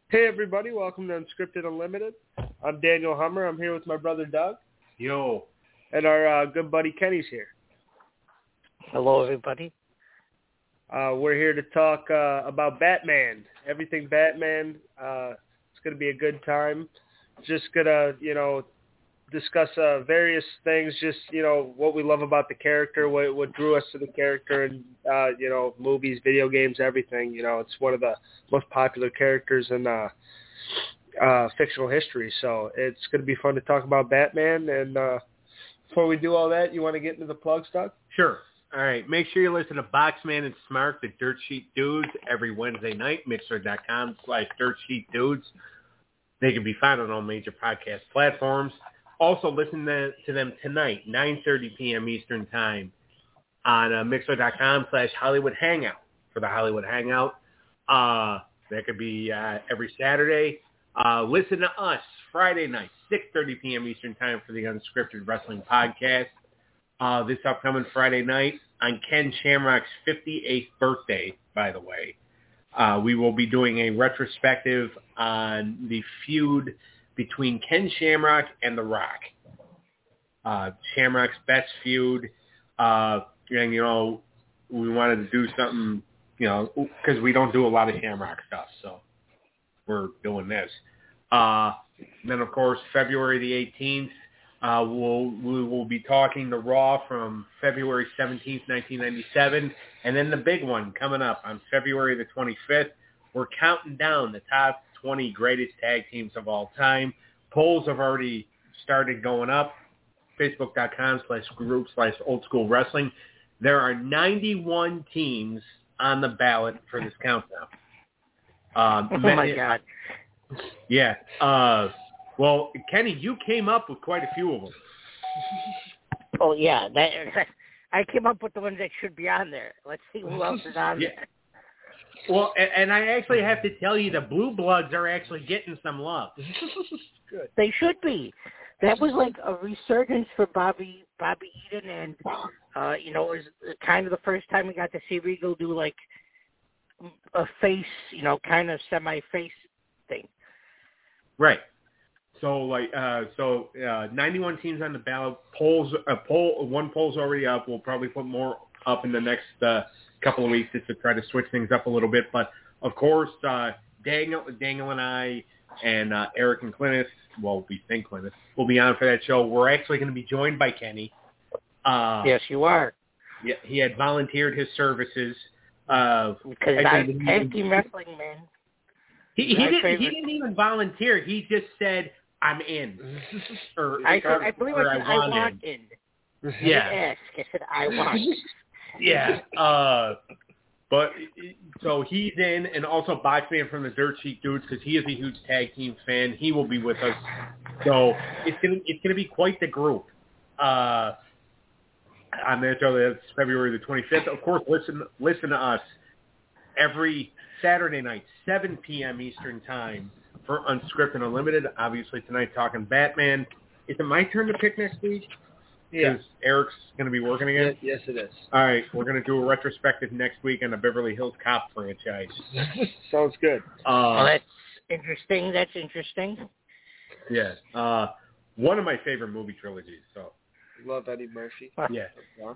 Hey everybody, welcome to Unscripted Unlimited. I'm Daniel Hummer. I'm here with my brother Doug. Yo. And our good buddy Kenny's here. Hello everybody. We're here to talk about Batman. Everything Batman. It's going to be a good time. Just going to, discuss various things, just, what we love about the character, what drew us to the character, and, movies, video games, everything. It's one of the most popular characters in fictional history. So it's going to be fun to talk about Batman. And before we do all that, you want to get into the plugs, Doug? Sure. All right. Make sure you listen to Boxman and Smart, the Dirt Sheet Dudes, every Wednesday night, mixer.com/DirtSheetDudes. They can be found on all major podcast platforms. Also, listen to them tonight, 9:30 p.m. Eastern Time on mixer.com/Hollywood Hangout for the Hollywood Hangout. That could be every Saturday. Listen to us Friday night, 6:30 p.m. Eastern Time for the Unscripted Wrestling Podcast. This upcoming Friday night on Ken Shamrock's 58th birthday, by the way. We will be doing a retrospective on the feud between Ken Shamrock and The Rock. Shamrock's best feud. And, we wanted to do something, because we don't do a lot of Shamrock stuff, so we're doing this. Then, of course, February the 18th, we will be talking the Raw from February 17th, 1997. And then the big one coming up on February the 25th. We're counting down the top 20 greatest tag teams of all time. Polls have already started going up. Facebook.com/group/oldschoolwrestling. There are 91 teams on the ballot for this countdown. Oh my God. Yeah. Well, Kenny, you came up with quite a few of them. Oh yeah, I came up with the ones that should be on there. Let's see who else is on there. Well, and I actually have to tell you, the Blue Bloods are actually getting some love. Good. They should be. That was like a resurgence for Bobby Eaton, and it was kind of the first time we got to see Regal do like a face, kind of semi-face thing. Right. So 91 teams on the ballot. One poll's already up. We'll probably put more up in the next couple of weeks just to try to switch things up a little bit. But of course, Daniel and I and Eric and Clintus, well, we think Clintus, will be on for that show. We're actually going to be joined by Kenny. Yes, you are. Yeah, he had volunteered his services. Because I'm tag team wrestling, man. He didn't even volunteer. He just said, "I'm in." I believe I said, "I want in." Yeah. I said, "I want." Yeah. But so he's in, and also Boxman from the Dirt Sheet Dudes, because he is a huge tag team fan. He will be with us. So it's gonna be quite the group. On that show, that's February the 25th. Of course, listen to us every Saturday night, 7 p.m. Eastern Time for Unscripted Unlimited. Obviously, tonight talking Batman. Is it my turn to pick next week? Yeah. Because Eric's going to be working again? Yes, it is. All right. We're going to do a retrospective next week on the Beverly Hills Cop franchise. Sounds good. That's interesting. That's interesting. Yeah. One of my favorite movie trilogies. So. Love Eddie Murphy. Yeah.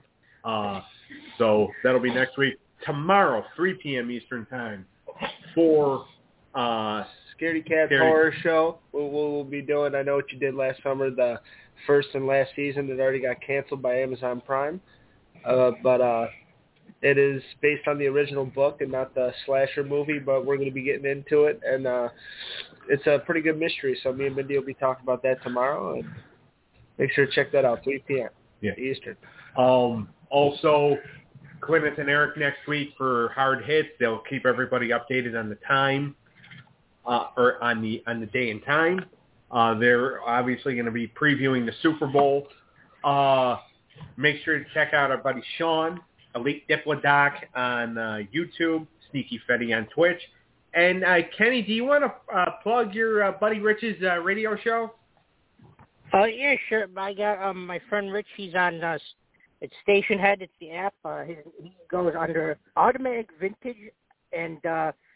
So that'll be next week. Tomorrow, 3 p.m. Eastern Time, for Scaredy Cat Horror Show. We'll be doing, I know what you did last summer, the first and last season that already got canceled by Amazon Prime. But it is based on the original book and not the slasher movie, but we're going to be getting into it. And it's a pretty good mystery, so me and Mindy will be talking about that tomorrow. And make sure to check that out, 3 p.m. Eastern. Also, Clintus and Eric next week for Hard Hits. They'll keep everybody updated on the time, or on the day and time. They're obviously going to be previewing the Super Bowl. Make sure to check out our buddy Sean, Elite Diplodoc on YouTube, Sneaky Fetty on Twitch. And Kenny, do you want to plug your buddy Rich's radio show? Yeah, sure. I got my friend Rich. He's on it's Station Head. It's the app. He goes under Automatic Vintage and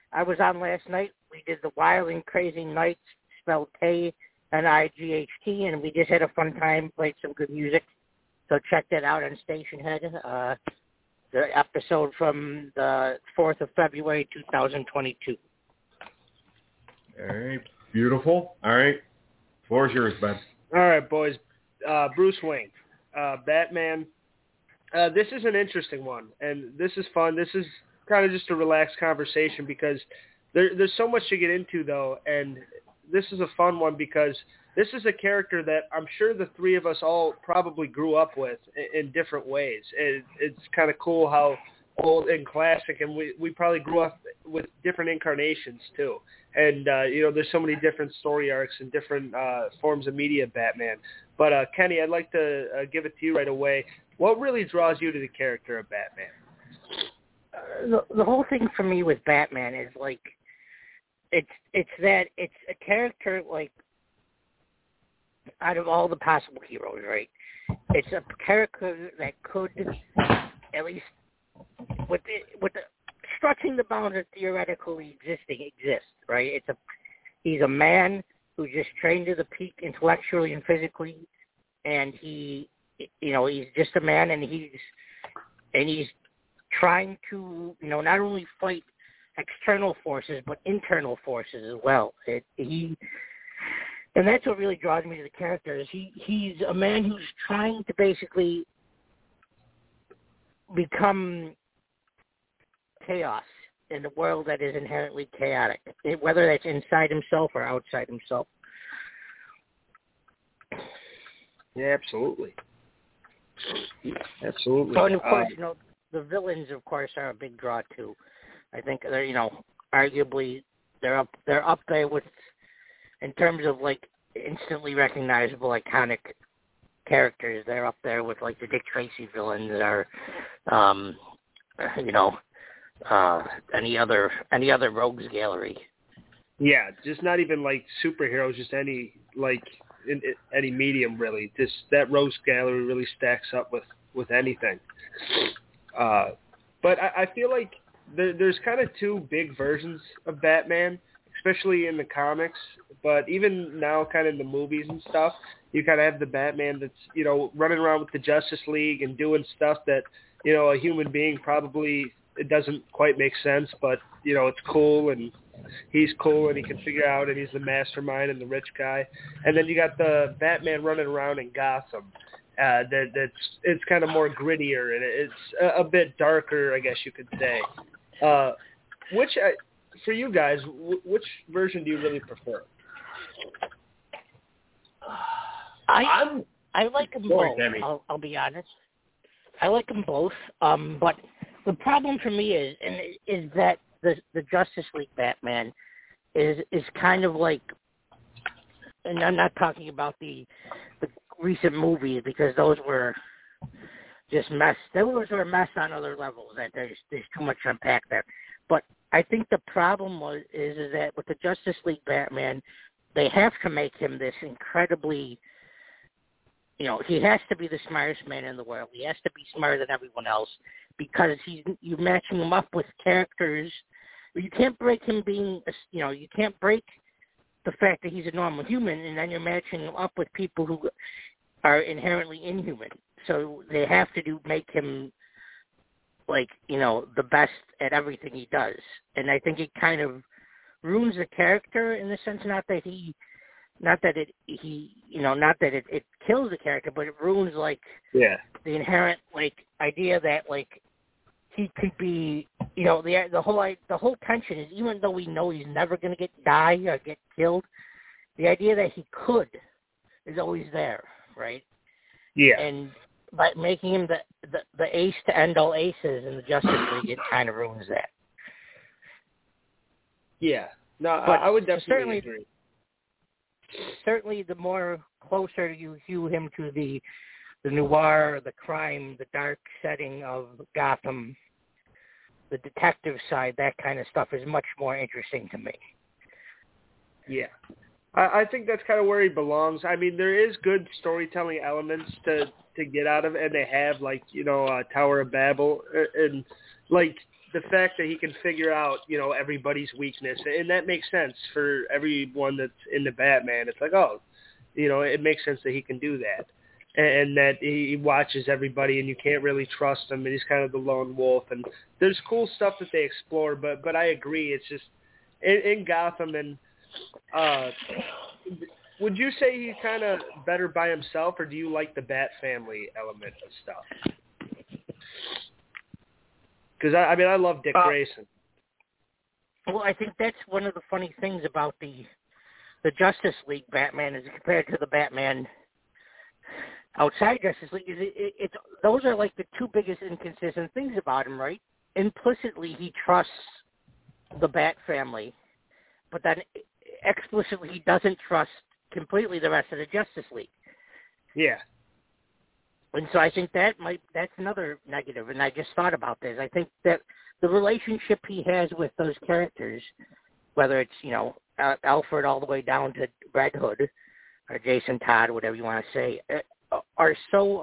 I was on last night. We did the Wild and Crazy Nights, spelled K-N-I-G-H-T, and we just had a fun time, played some good music. So check that out on Stationhead. The episode from the 4th of February, 2022. All right. Beautiful. All right. Floor is yours, bud. All right, boys. Bruce Wayne, Batman. This is an interesting one, and this is fun. This is kind of just a relaxed conversation because there's so much to get into, though, and this is a fun one because this is a character that I'm sure the three of us all probably grew up with in different ways. It's kind of cool how old and classic, and we probably grew up with different incarnations, too. And, there's so many different story arcs and different forms of media of Batman. But, Kenny, I'd like to give it to you right away. What really draws you to the character of Batman? The whole thing for me with Batman is, like, it's a character, like, out of all the possible heroes, right? It's a character that could, at least with the stretching the bounds of theoretically exist, right? He's a man who just trained to the peak intellectually and physically, and he's just a man, and he's trying to, not only fight external forces but internal forces as well. And that's what really draws me to the character. Is he's a man who's trying to basically become chaos in a world that is inherently chaotic, whether that's inside himself or outside himself. Yeah, absolutely. Absolutely. So, and of course, the villains, of course, are a big draw too. I think they're, arguably they're up there with, in terms of like instantly recognizable iconic characters. They're up there with like the Dick Tracy villains or, any other rogues gallery. Yeah, just not even like superheroes, just any like in any medium really. That rogues gallery really stacks up with anything. But I feel like there's kind of two big versions of Batman, especially in the comics, but even now kind of in the movies and stuff, you kind of have the Batman that's, running around with the Justice League and doing stuff that, a human being probably, it doesn't quite make sense, but, it's cool and he's cool and he can figure out and he's the mastermind and the rich guy. And then you got the Batman running around in Gotham. It's kind of more grittier and it's a bit darker, I guess you could say. For you guys, which version do you really prefer? I like them both. I'll be honest. I like them both. But the problem for me is that the Justice League Batman is kind of like, and I'm not talking about the recent movies because those were just mess. Those were a mess on other levels. That there's too much to unpack there. But I think the problem is that with the Justice League Batman, they have to make him this incredibly, he has to be the smartest man in the world. He has to be smarter than everyone else because you're matching him up with characters. You can't break him being, you can't break the fact that he's a normal human, and then you're matching him up with people who are inherently inhuman. So they have to make him like, the best at everything he does. And I think it kind of ruins the character in the sense, not that it kills the character, but it ruins like the inherent like idea that like he could be, the whole tension is, even though we know he's never going to die or get killed, the idea that he could is always there, right? Yeah. And by making him the ace to end all aces in the Justice League, it kind of ruins that. Yeah. No, I would definitely agree. Certainly, the more closer you hew him to the noir, the crime, the dark setting of Gotham, the detective side, that kind of stuff is much more interesting to me. Yeah. I think that's kind of where he belongs. I mean, there is good storytelling elements to get out of it, and they have, like, Tower of Babel. And, like, the fact that he can figure out, you know, everybody's weakness, and that makes sense for everyone that's in the Batman. It's like, oh, you know, it makes sense that he can do that, and that he watches everybody, and you can't really trust him, and he's kind of the lone wolf. And there's cool stuff that they explore, but I agree, it's just in Gotham. And would you say he's kind of better by himself, or do you like the Bat family element of stuff? Because, I mean, I love Dick Grayson. Well, I think that's one of the funny things about the Justice League Batman is compared to the Batman outside Justice League. It's those are like the two biggest inconsistent things about him, right? Implicitly, he trusts the Bat family, but then explicitly he doesn't trust completely the rest of the Justice League. Yeah. And so I think that's another negative, and I just thought about this. I think that the relationship he has with those characters, whether it's, you know, Alfred all the way down to Red Hood or Jason Todd, whatever you want to say, are so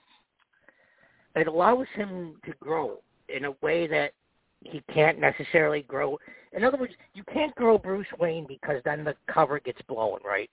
it allows him to grow in a way that he can't necessarily grow. In other words, you can't grow Bruce Wayne because then the cover gets blown, right?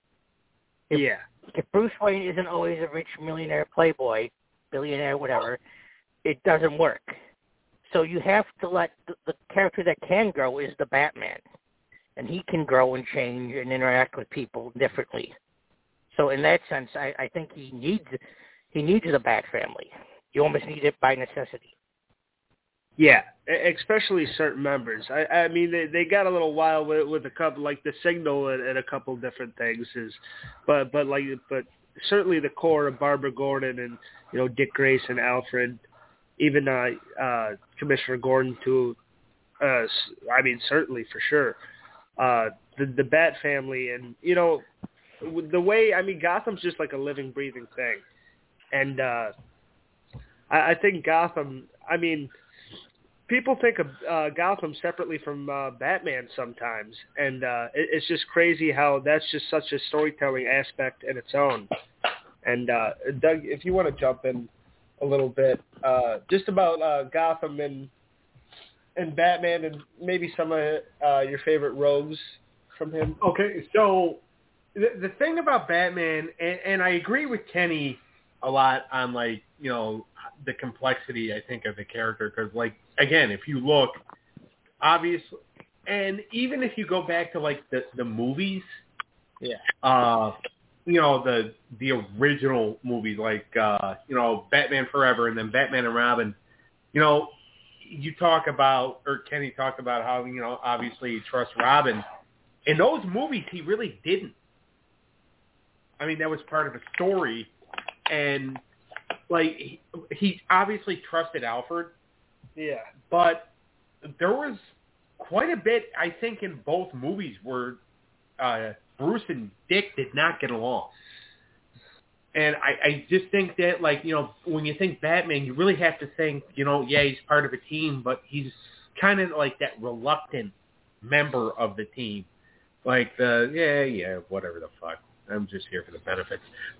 If Bruce Wayne isn't always a rich millionaire playboy, billionaire, whatever, it doesn't work. So you have to let the character that can grow is the Batman. And he can grow and change and interact with people differently. So in that sense, I think he needs the Bat family. You almost need it by necessity. Yeah, especially certain members. I mean, they got a little wild with a couple, like the Signal and a couple different things. But certainly the core of Barbara Gordon and, you know, Dick Grayson, Alfred, even Commissioner Gordon too. I mean, certainly for sure. The Bat family, and, you know, the way, I mean, Gotham's just like a living, breathing thing. And I think Gotham, I mean, people think of Gotham separately from Batman sometimes, and it's just crazy how that's just such a storytelling aspect in its own. And Doug, if you want to jump in a little bit, just about Gotham and Batman, and maybe some of your favorite rogues from him. Okay, so the thing about Batman, and I agree with Kenny a lot on, like, you know, the complexity, I think, of the character, because, like, again, if you look, obviously, and even if you go back to, like, the movies, you know, the original movies, like, you know, Batman Forever and then Batman and Robin, you know, you talk about, or Kenny talked about how, you know, obviously he trusts Robin. In those movies, he really didn't. I mean, that was part of a story, and, like, he obviously trusted Alfred. Yeah. But there was quite a bit, I think, in both movies where Bruce and Dick did not get along. And I just think that, like, you know, when you think Batman, you really have to think, you know, yeah, he's part of a team, but he's kind of like that reluctant member of the team. Like, whatever the fuck. I'm just here for the benefits.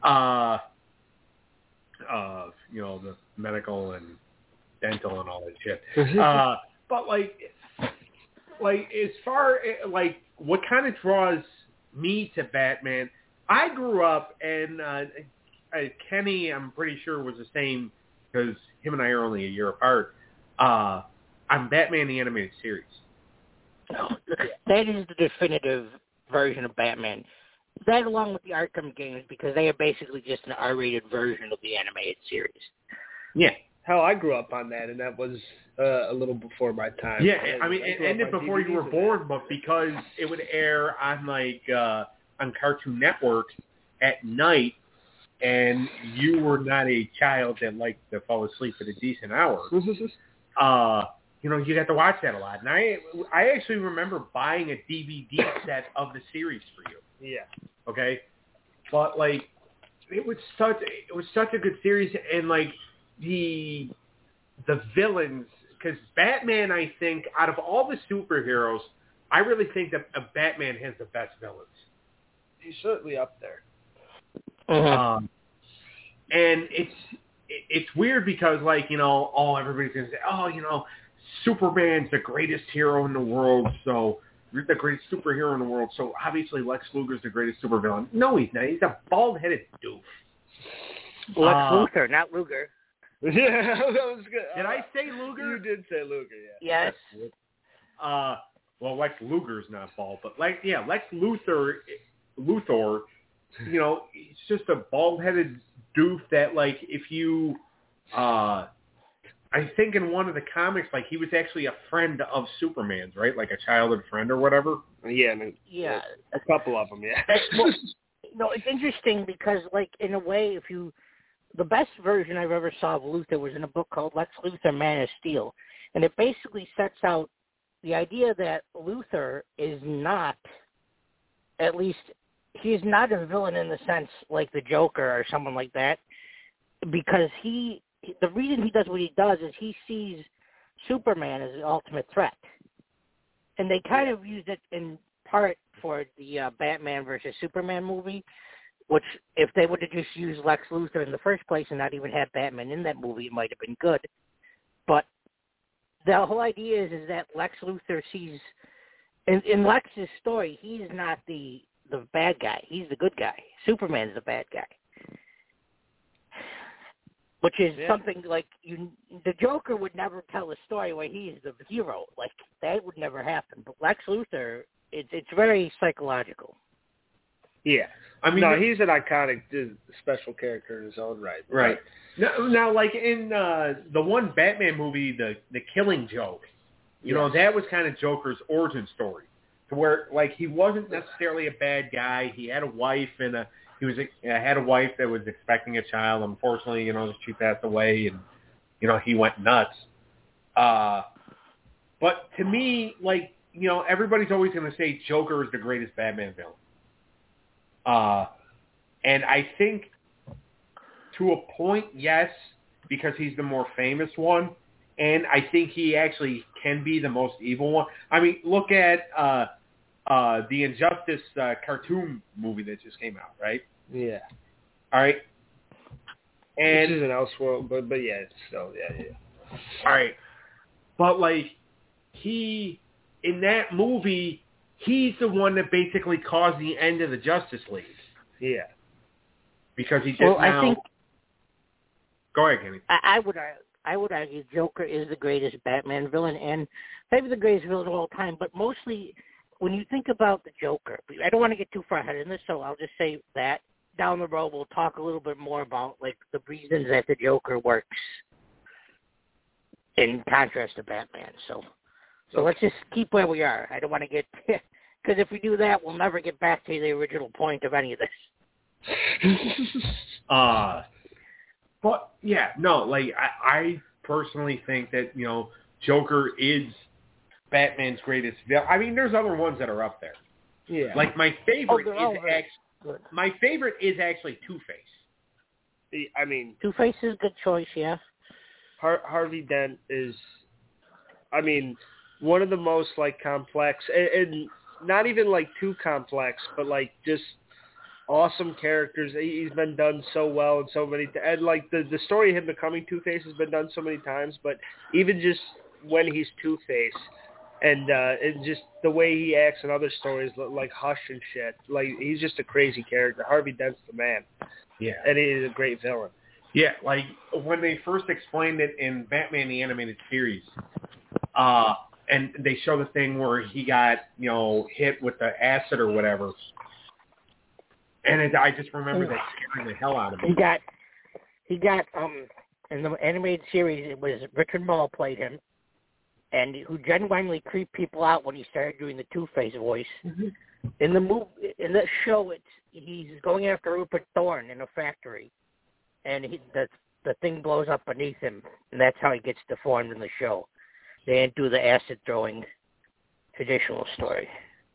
You know, the medical and dental and all that shit. But, like, as far as, like, what kind of draws me to Batman, I grew up, and Kenny, I'm pretty sure, was the same, because him and I are only a year apart, on Batman the Animated Series. That is the definitive version of Batman. That, along with the Arkham games, because they are basically just an R-rated version of the animated series. Yeah. Hell, I grew up on that, and that was a little before my time. Yeah, I mean, it ended before you were born, but because it would air on, like, on Cartoon Network at night, and you were not a child that liked to fall asleep at a decent hour, you know, you got to watch that a lot. And I actually remember buying a DVD set of the series for you. Yeah. Okay? But, like, it was such a good series, and, like, the villains, because Batman, I think, out of all the superheroes, I really think that Batman has the best villains. He's certainly up there. And it's weird because, like, you know, everybody's going to say, oh, you know, Superman's the greatest hero in the world, so you're the greatest superhero in the world, so obviously Lex Luger's the greatest supervillain. No, he's not. He's a bald-headed doof. Lex Luthor, not Luger. Yeah, that was good. Did I say Luger? You did say Luger, yeah. Yes. Well, Lex Luger's not bald, but Lex Luthor, you know, he's just a bald-headed doof that, like, if you, I think in one of the comics, like, he was actually a friend of Superman's, right? Like a childhood friend or whatever. Yeah, Yeah. A couple of them, yeah. No, it's interesting because, like, in a way, the best version I've ever saw of Luthor was in a book called Lex Luthor, Man of Steel. And it basically sets out the idea that Luthor is not, at least, he's not a villain in the sense like the Joker or someone like that, because the reason he does what he does is he sees Superman as the ultimate threat. And they kind of used it in part for the Batman versus Superman movie, which if they would have just used Lex Luthor in the first place and not even had Batman in that movie, it might have been good. But the whole idea is that Lex Luthor sees, in Lex's story, he's not the bad guy. He's the good guy. Superman's the bad guy. Which is something like the Joker would never tell a story where he's the hero. Like, that would never happen. But Lex Luthor, it's very psychological. Yeah. I mean, no, he's an iconic special character in his own right. Right. Now, like in the one Batman movie, the Killing Joke, you know, that was kind of Joker's origin story, to where like he wasn't necessarily a bad guy. He had a wife and had a wife that was expecting a child. Unfortunately, you know, she passed away, and you know he went nuts. But to me, like, you know, everybody's always going to say Joker is the greatest Batman villain. And I think to a point, yes, because he's the more famous one, and I think he actually can be the most evil one. I mean, look at the Injustice cartoon movie that just came out, right? Yeah. All right. And this is an Elseworld, but yeah, it's still, yeah. All right. But like in that movie, he's the one that basically caused the end of the Justice League. Yeah. Because he just I think. Go ahead, Kenny. I would argue Joker is the greatest Batman villain and maybe the greatest villain of all time. But mostly, when you think about the Joker, I don't want to get too far ahead in this, so I'll just say that down the road we'll talk a little bit more about like the reasons that the Joker works in contrast to Batman. So let's just keep where we are. I don't want to get. Because if we do that, we'll never get back to the original point of any of this. But yeah, no, like I personally think that, you know, Joker is Batman's greatest villain. I mean, there's other ones that are up there. Yeah. Like my favorite is actually Two-Face. I mean, Two-Face is a good choice, yeah. Harvey Dent is, I mean, one of the most like complex and not even like too complex, but like just awesome characters. He's been done so well and so many, and like the story of him becoming Two-Face has been done so many times. But even just when he's Two-Face, and just the way he acts in other stories like Hush and shit, like he's just a crazy character. Harvey Dent's the man. Yeah, and he's a great villain. Yeah, like when they first explained it in Batman the Animated Series, and they show the thing where he got, you know, hit with the acid or whatever. And I just remember that scaring the hell out of me. He got in the animated series, it was Richard Mall played him, and who genuinely creeped people out when he started doing the Two-Face voice. Mm-hmm. In the show, he's going after Rupert Thorne in a factory, and the thing blows up beneath him, and that's how he gets deformed in the show. They didn't do the acid throwing traditional story.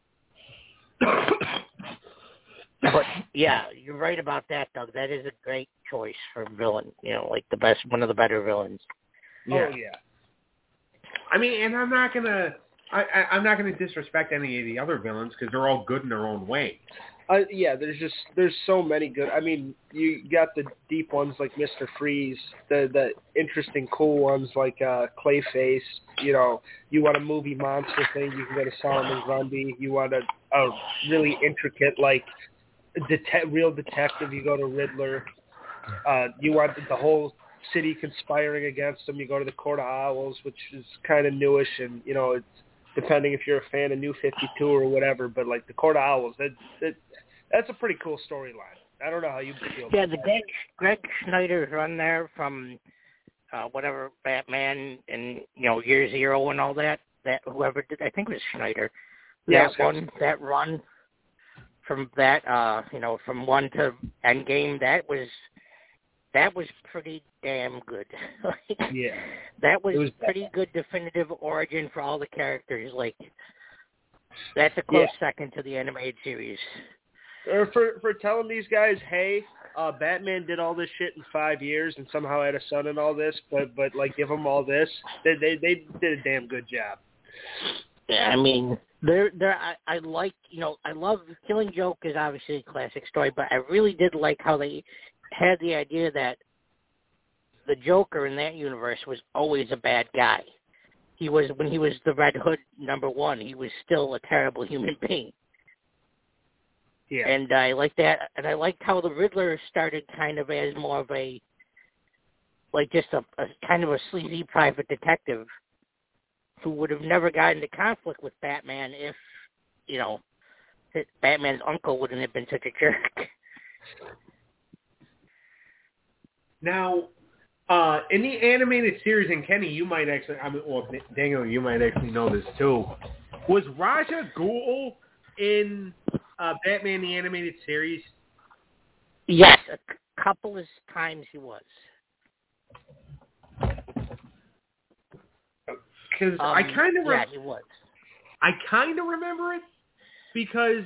But yeah, you're right about that, Doug. That is a great choice for villain. You know, like one of the better villains. Yeah. Oh yeah. I mean, and I'm not gonna disrespect any of the other villains because they're all good in their own way. Yeah, there's so many good. I mean, you got the deep ones like Mr. Freeze, the interesting, cool ones like Clayface. You know, you want a movie monster thing, you can go to Solomon Grundy. You want a really intricate like real detective, you go to Riddler. You want the whole city conspiring against him, you go to the Court of Owls, which is kind of newish, and you know, it's depending if you're a fan of New 52 or whatever. But like the Court of Owls, that's a pretty cool storyline. I don't know how you feel. Yeah, the Greg Snyder's run there from whatever Batman and Year Zero and all that. That whoever did, I think it was Snyder. That run from that from 1 to Endgame, that was pretty damn good. Yeah. That was pretty good definitive origin for all the characters. Like, that's a close second to the animated series. For telling these guys, hey, Batman did all this shit in 5 years and somehow had a son and all this, but like give them all this, they did a damn good job. Yeah, I mean, I like, I love Killing Joke is obviously a classic story, but I really did like how they had the idea that the Joker in that universe was always a bad guy. When he was the Red Hood #1, he was still a terrible human being. Yeah. And I like that, and I liked how the Riddler started kind of as more of a, like just a kind of a sleazy private detective who would have never gotten into conflict with Batman if, Batman's uncle wouldn't have been such a jerk. Now, in the animated series, and Kenny, you might actually, Daniel, you might actually know this too. Was Raja Ghul in Batman the Animated Series? Yes, a couple of times he was. Because I kind of he was. I kind of remember it because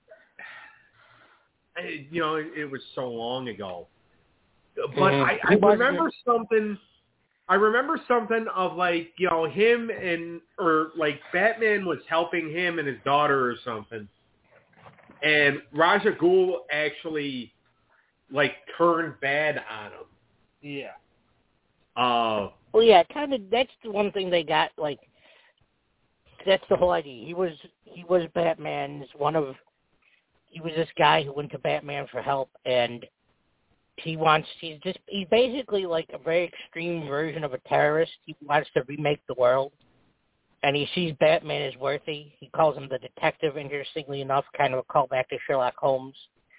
it was so long ago. But I remember something. I remember something of like him or like Batman was helping him and his daughter or something, and Raja Ghul actually like turned bad on him. Yeah. Well, yeah, kind of. That's the one thing they got. Like, that's the whole idea. He was Batman's He was this guy who went to Batman for help, and he's basically like a very extreme version of a terrorist. He wants to remake the world, and he sees Batman as worthy. He calls him the detective, interestingly enough, kind of a callback to Sherlock Holmes.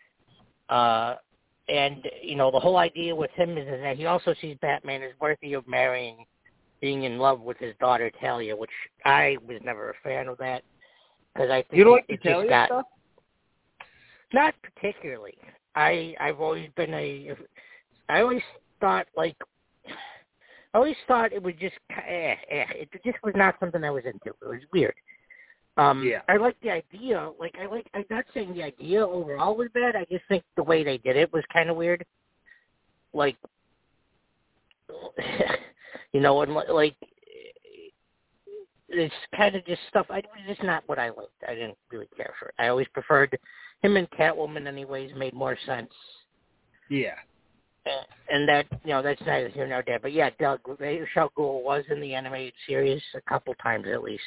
And, the whole idea with him is that he also sees Batman as worthy of being in love with his daughter, Talia, which I was never a fan of that. Because I think you don't like the Talia stuff? Not particularly. I've always been I always thought it was just, it just was not something I was into. It was weird. I like the idea. I'm not saying the idea overall was bad. I just think the way they did it was kind of weird. Like, and like, it's kind of just stuff. It was just not what I liked. I didn't really care for it. I always preferred him and Catwoman. Anyways, made more sense. Yeah. And that, that's neither here nor there. But yeah, Doug, Ra's Ghul was in the animated series a couple times at least.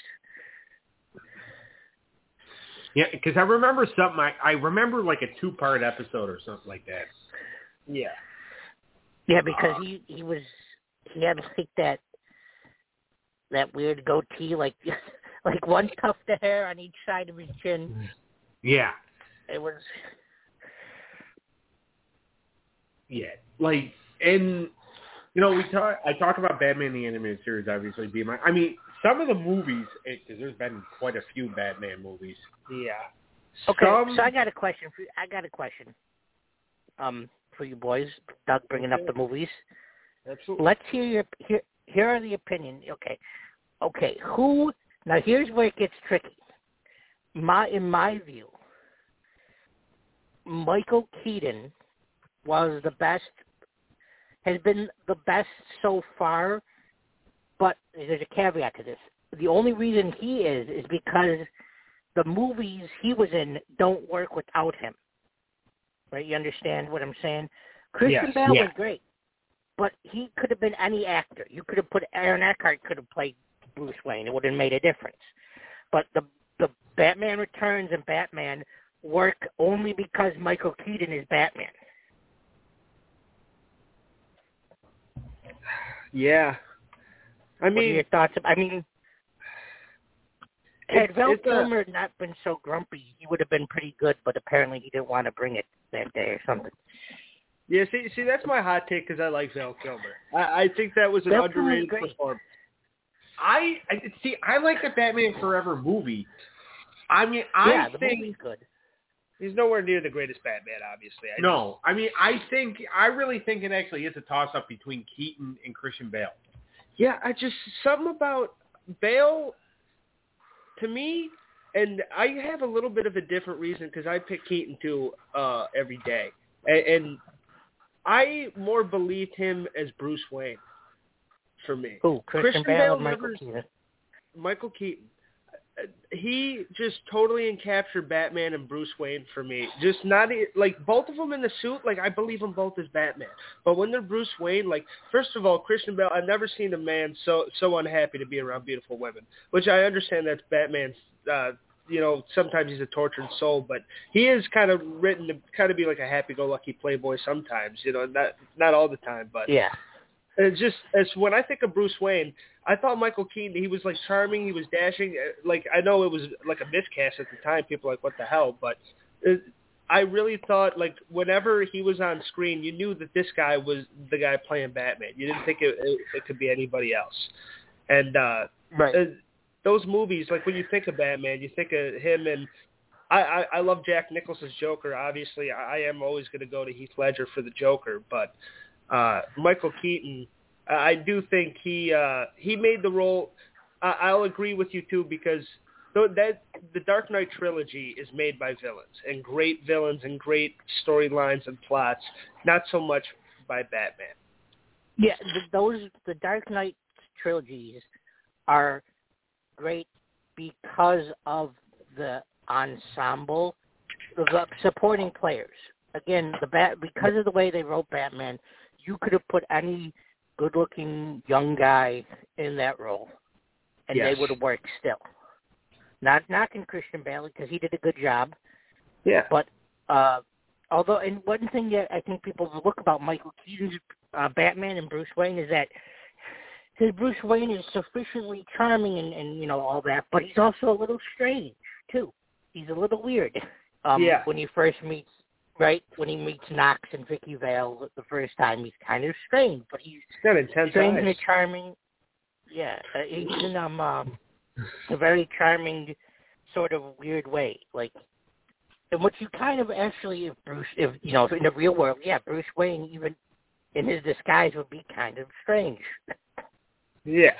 Yeah, because I remember something. I remember like a 2-part episode or something like that. Yeah. Yeah, because he had like that weird goatee, like one tuft of hair on each side of his chin. Yeah. It was. Yeah, like, and I talk about Batman the Animated Series obviously being some of the movies, because there's been quite a few Batman movies. Yeah. Okay, so I got a question for you. For you boys, Doug bringing up the movies. Absolutely. Let's hear here are the opinions. Okay. Now here's where it gets tricky. In my view, Michael Keaton has been the best so far, but there's a caveat to this. The only reason he is because the movies he was in don't work without him. Right? You understand what I'm saying? Christian Bale was great, but he could have been any actor. You could have put Aaron Eckhart could have played Bruce Wayne. It would have made a difference. But the Batman Returns and Batman work only because Michael Keaton is Batman. Yeah. I mean, what are your thoughts? I mean, had Val Kilmer not been so grumpy, he would have been pretty good, but apparently he didn't want to bring it that day or something. Yeah, see, that's my hot take because I like Val Kilmer. I think that was an underrated performance. I like the Batman Forever movie. I mean, the movie's good. He's nowhere near the greatest Batman, obviously. I really think it actually is a toss-up between Keaton and Christian Bale. Yeah, something about Bale, to me, and I have a little bit of a different reason because I pick Keaton too every day. And I more believed him as Bruce Wayne for me. Who, Christian Bale or Michael Keaton? Michael Keaton. He just totally encaptured Batman and Bruce Wayne for me. Just not like both of them in the suit. Like I believe them both as Batman, but when they're Bruce Wayne, like first of all, Christian Bale. I've never seen a man so unhappy to be around beautiful women. Which I understand that's Batman's. Sometimes he's a tortured soul, but he is kind of written to kind of be like a happy-go-lucky playboy sometimes. Not all the time, but yeah. It's just as when I think of Bruce Wayne, I thought Michael Keaton, he was like charming, he was dashing. Like I know it was like a miscast at the time. People were like, what the hell? But I really thought like whenever he was on screen, you knew that this guy was the guy playing Batman. You didn't think it could be anybody else. And those movies, like when you think of Batman, you think of him. And I love Jack Nicholson's Joker. Obviously, I am always going to go to Heath Ledger for the Joker, but Michael Keaton, I do think he made the role. I'll agree with you too because the Dark Knight trilogy is made by villains and great villains and great storylines and plots. Not so much by Batman. Yeah, the Dark Knight trilogies are great because of the ensemble, the supporting players. Again, because of the way they wrote Batman. You could have put any good-looking young guy in that role, and they would have worked still. Not knocking Christian Bale because he did a good job. Yeah. But although, and one thing that I think people overlook about Michael Keaton's Batman and Bruce Wayne is that his Bruce Wayne is sufficiently charming and all that, but he's also a little strange too. He's a little weird. When he first meets. Right? When he meets Knox and Vicky Vale the first time, he's kind of strange, but he's got intense strange eyes. and charming. Yeah, he's in a very charming sort of weird way. Like, and what you kind of actually, if in the real world, Bruce Wayne, even in his disguise, would be kind of strange. Yeah.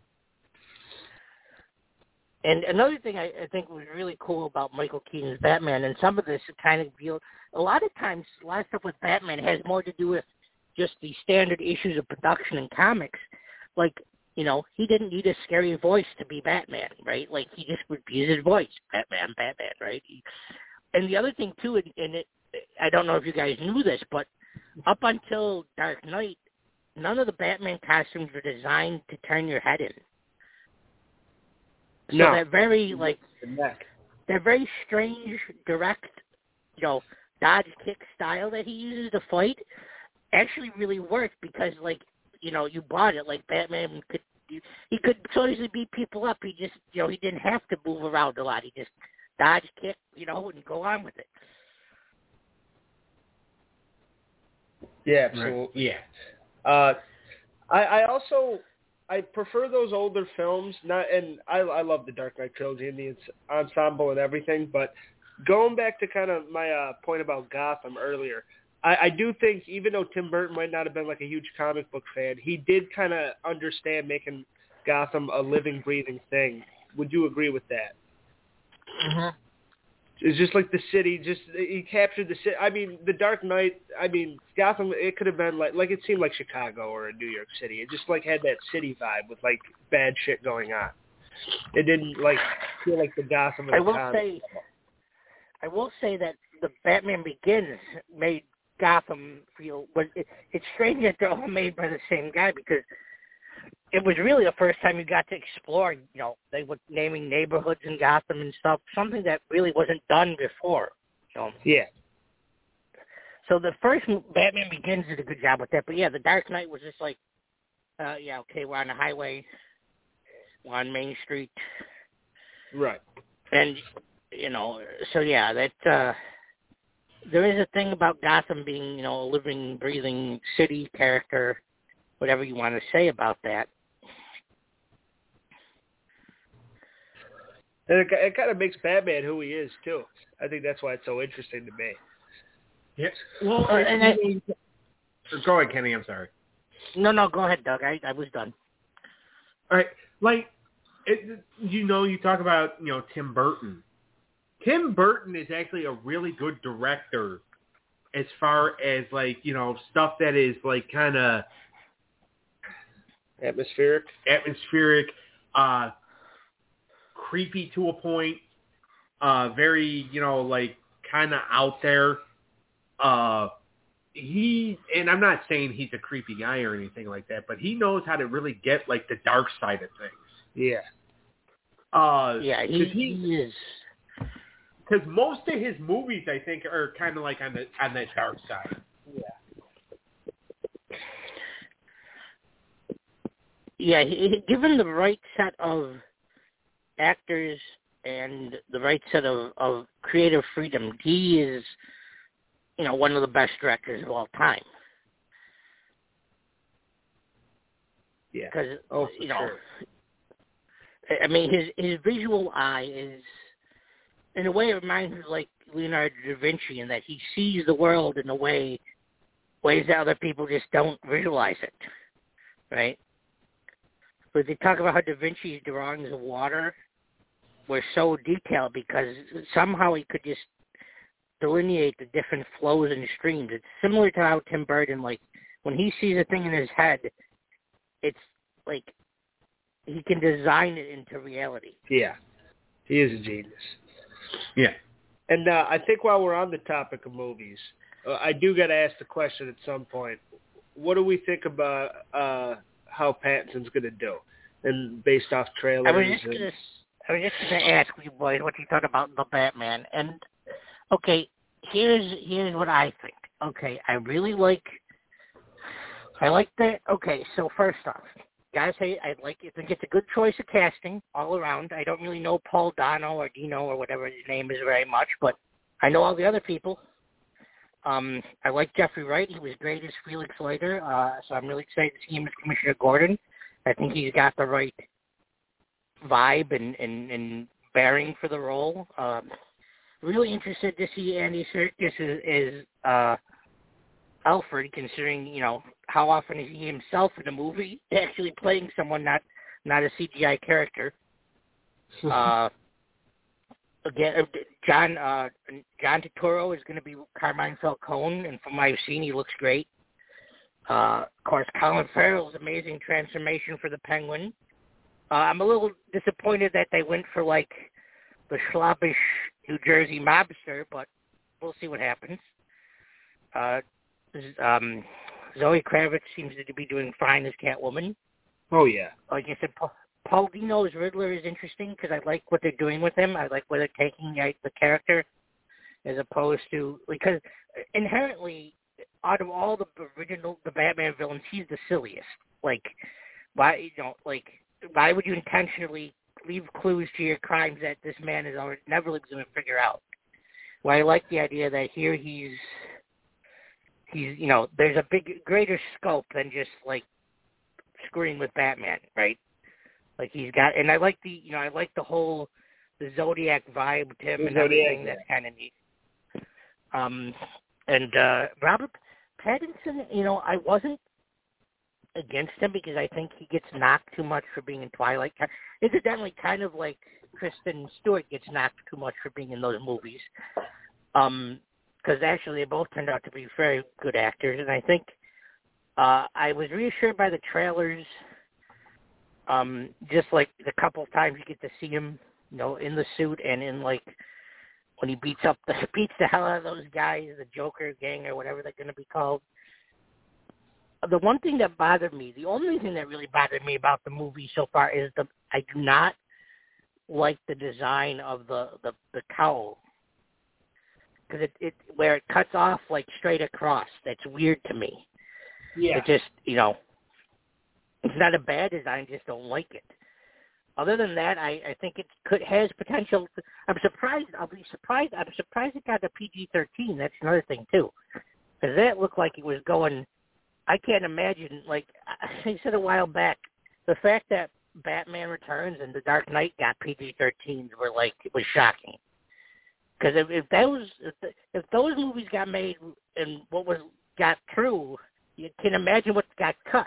And another thing I think was really cool about Michael Keaton's Batman, and some of this kind of a lot of times, a lot of stuff with Batman has more to do with just the standard issues of production in comics. Like, he didn't need a scary voice to be Batman, right? Like, he just would use his voice, Batman, right? And the other thing, too, I don't know if you guys knew this, but up until Dark Knight, none of the Batman costumes were designed to turn your head in. So that very strange, direct, dodge kick style that he uses to fight actually really worked because, you bought it. Like Batman he could so easily beat people up. He just, he didn't have to move around a lot. He just dodge kick, and go on with it. Yeah, absolutely. Yeah. I prefer those older films, and I love the Dark Knight trilogy and the ensemble and everything, but going back to kind of my point about Gotham earlier, I do think even though Tim Burton might not have been like a huge comic book fan, he did kind of understand making Gotham a living, breathing thing. Would you agree with that? Mm-hmm. It's just like the city. He captured the city. I mean, the Dark Knight. I mean, Gotham. It could have been like it seemed like Chicago or New York City. It just like had that city vibe with like bad shit going on. It didn't feel like the Gotham of the comics. I will say that the Batman Begins made Gotham feel, but it's strange that they're all made by the same guy, because it was really the first time you got to explore, they were naming neighborhoods in Gotham and stuff, something that really wasn't done before. Yeah. So the first Batman Begins did a good job with that, but yeah, The Dark Knight was just like, okay, we're on the highway, we're on Main Street. Right. And, so yeah, that, there is a thing about Gotham being, a living, breathing city character, whatever you want to say about that. And it kind of makes Batman who he is, too. I think that's why it's so interesting to me. Yeah. Well, go ahead, Kenny. I'm sorry. No, go ahead, Doug. I was done. All right. You talk about, Tim Burton. Tim Burton is actually a really good director as far as, stuff that is, kind of atmospheric, creepy to a point, very, kind of out there. And I'm not saying he's a creepy guy or anything like that, but he knows how to really get, the dark side of things. Yeah. He is. Because most of his movies, I think, are kind of on that dark side. Yeah. Given the right set of actors and the right set of creative freedom, he is, one of the best directors of all time. Yeah. Because, sure. I mean, his visual eye is, in a way, it reminds me of like Leonardo da Vinci, in that he sees the world in ways that other people just don't visualize it, right? But they talk about how da Vinci's drawings of water were so detailed because somehow he could just delineate the different flows and streams. It's similar to how Tim Burton, when he sees a thing in his head, it's like he can design it into reality. Yeah. He is a genius. Yeah. And I think while we're on the topic of movies, I do got to ask the question at some point, what do we think about how Pattinson's going to do? And based off trailers. I was just going to ask you boys what you thought about the Batman. And, okay, here's what I think. Okay, I like that. Okay, so first off, guys, I think it's a good choice of casting all around. I don't really know Paul Dano or Dino or whatever his name is very much, but I know all the other people. I like Jeffrey Wright. He was great as Felix Leiter, so I'm really excited to see him as Commissioner Gordon. I think he's got the right vibe and bearing for the role. Really interested to see Andy Serkis as Alfred, considering, how often is he himself in a movie actually playing someone, not a CGI character. Again, John Turturro is going to be Carmine Falcone, and from what I've seen, he looks great. Of course, Colin Farrell's amazing transformation for the Penguin. I'm a little disappointed that they went for the sloppish New Jersey mobster, but we'll see what happens. Zoe Kravitz seems to be doing fine as Catwoman. Oh, yeah. Like I said, Paul Dino's Riddler is interesting because I like what they're doing with him. I like where they're taking the character as opposed to, because inherently, out of all the Batman villains, he's the silliest. Why would you intentionally leave clues to your crimes that this man is never going to figure out? Well, I like the idea that here he's there's a greater scope than just screwing with Batman, right? He's got, and I like the whole Zodiac vibe to him and everything. That's kind of neat. And Robert Pattinson, I wasn't against him because I think he gets knocked too much for being in Twilight. Incidentally, kind of like Kristen Stewart gets knocked too much for being in those movies. Because actually they both turned out to be very good actors, and I think I was reassured by the trailers Just like the couple of times you get to see him, in the suit and in like when he beats the hell out of those guys, the Joker gang or whatever they're going to be called. The one thing that bothered me, the only thing that really bothered me about the movie so far is I do not like the design of the cowl. Because it where it cuts off like straight across. That's weird to me. Yeah. It just, it's not a bad design, just don't like it. Other than that, I think it has potential. I'm surprised it got a PG-13. That's another thing, too. Because that looked like it was going, I can't imagine, like I said a while back, the fact that Batman Returns and The Dark Knight got PG-13s it was shocking. Because if those movies got made and got through, you can imagine what got cut.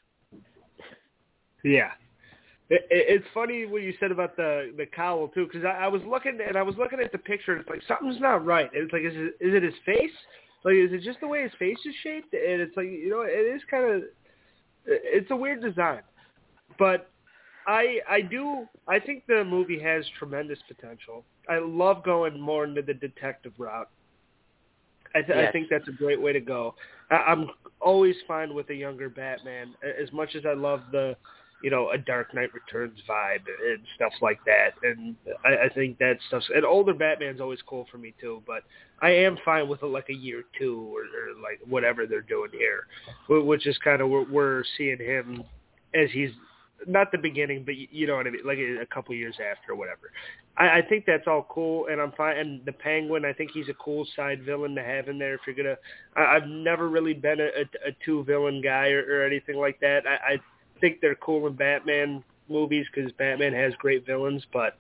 Yeah. It's funny what you said about the cowl too, because I was looking at the picture. And it's like something's not right. And it's like, is it his face? Like, is it just the way his face is shaped? And it's like, it is kind of, it's a weird design. But I think the movie has tremendous potential. I love going more into the detective route. I think that's a great way to go. I'm always fine with a younger Batman, as much as I love the, a Dark Knight Returns vibe and stuff like that. And I think that stuff's, an older Batman's always cool for me too, but I am fine with like a year two or like whatever they're doing here, which is kind of where we're seeing him as he's, not the beginning, but you know what I mean, like a couple years after or whatever. I think that's all cool, and I'm fine. And the Penguin, I think he's a cool side villain to have in there. If you're gonna, I've never really been a two villain guy or anything like that. I think they're cool in Batman movies because Batman has great villains, but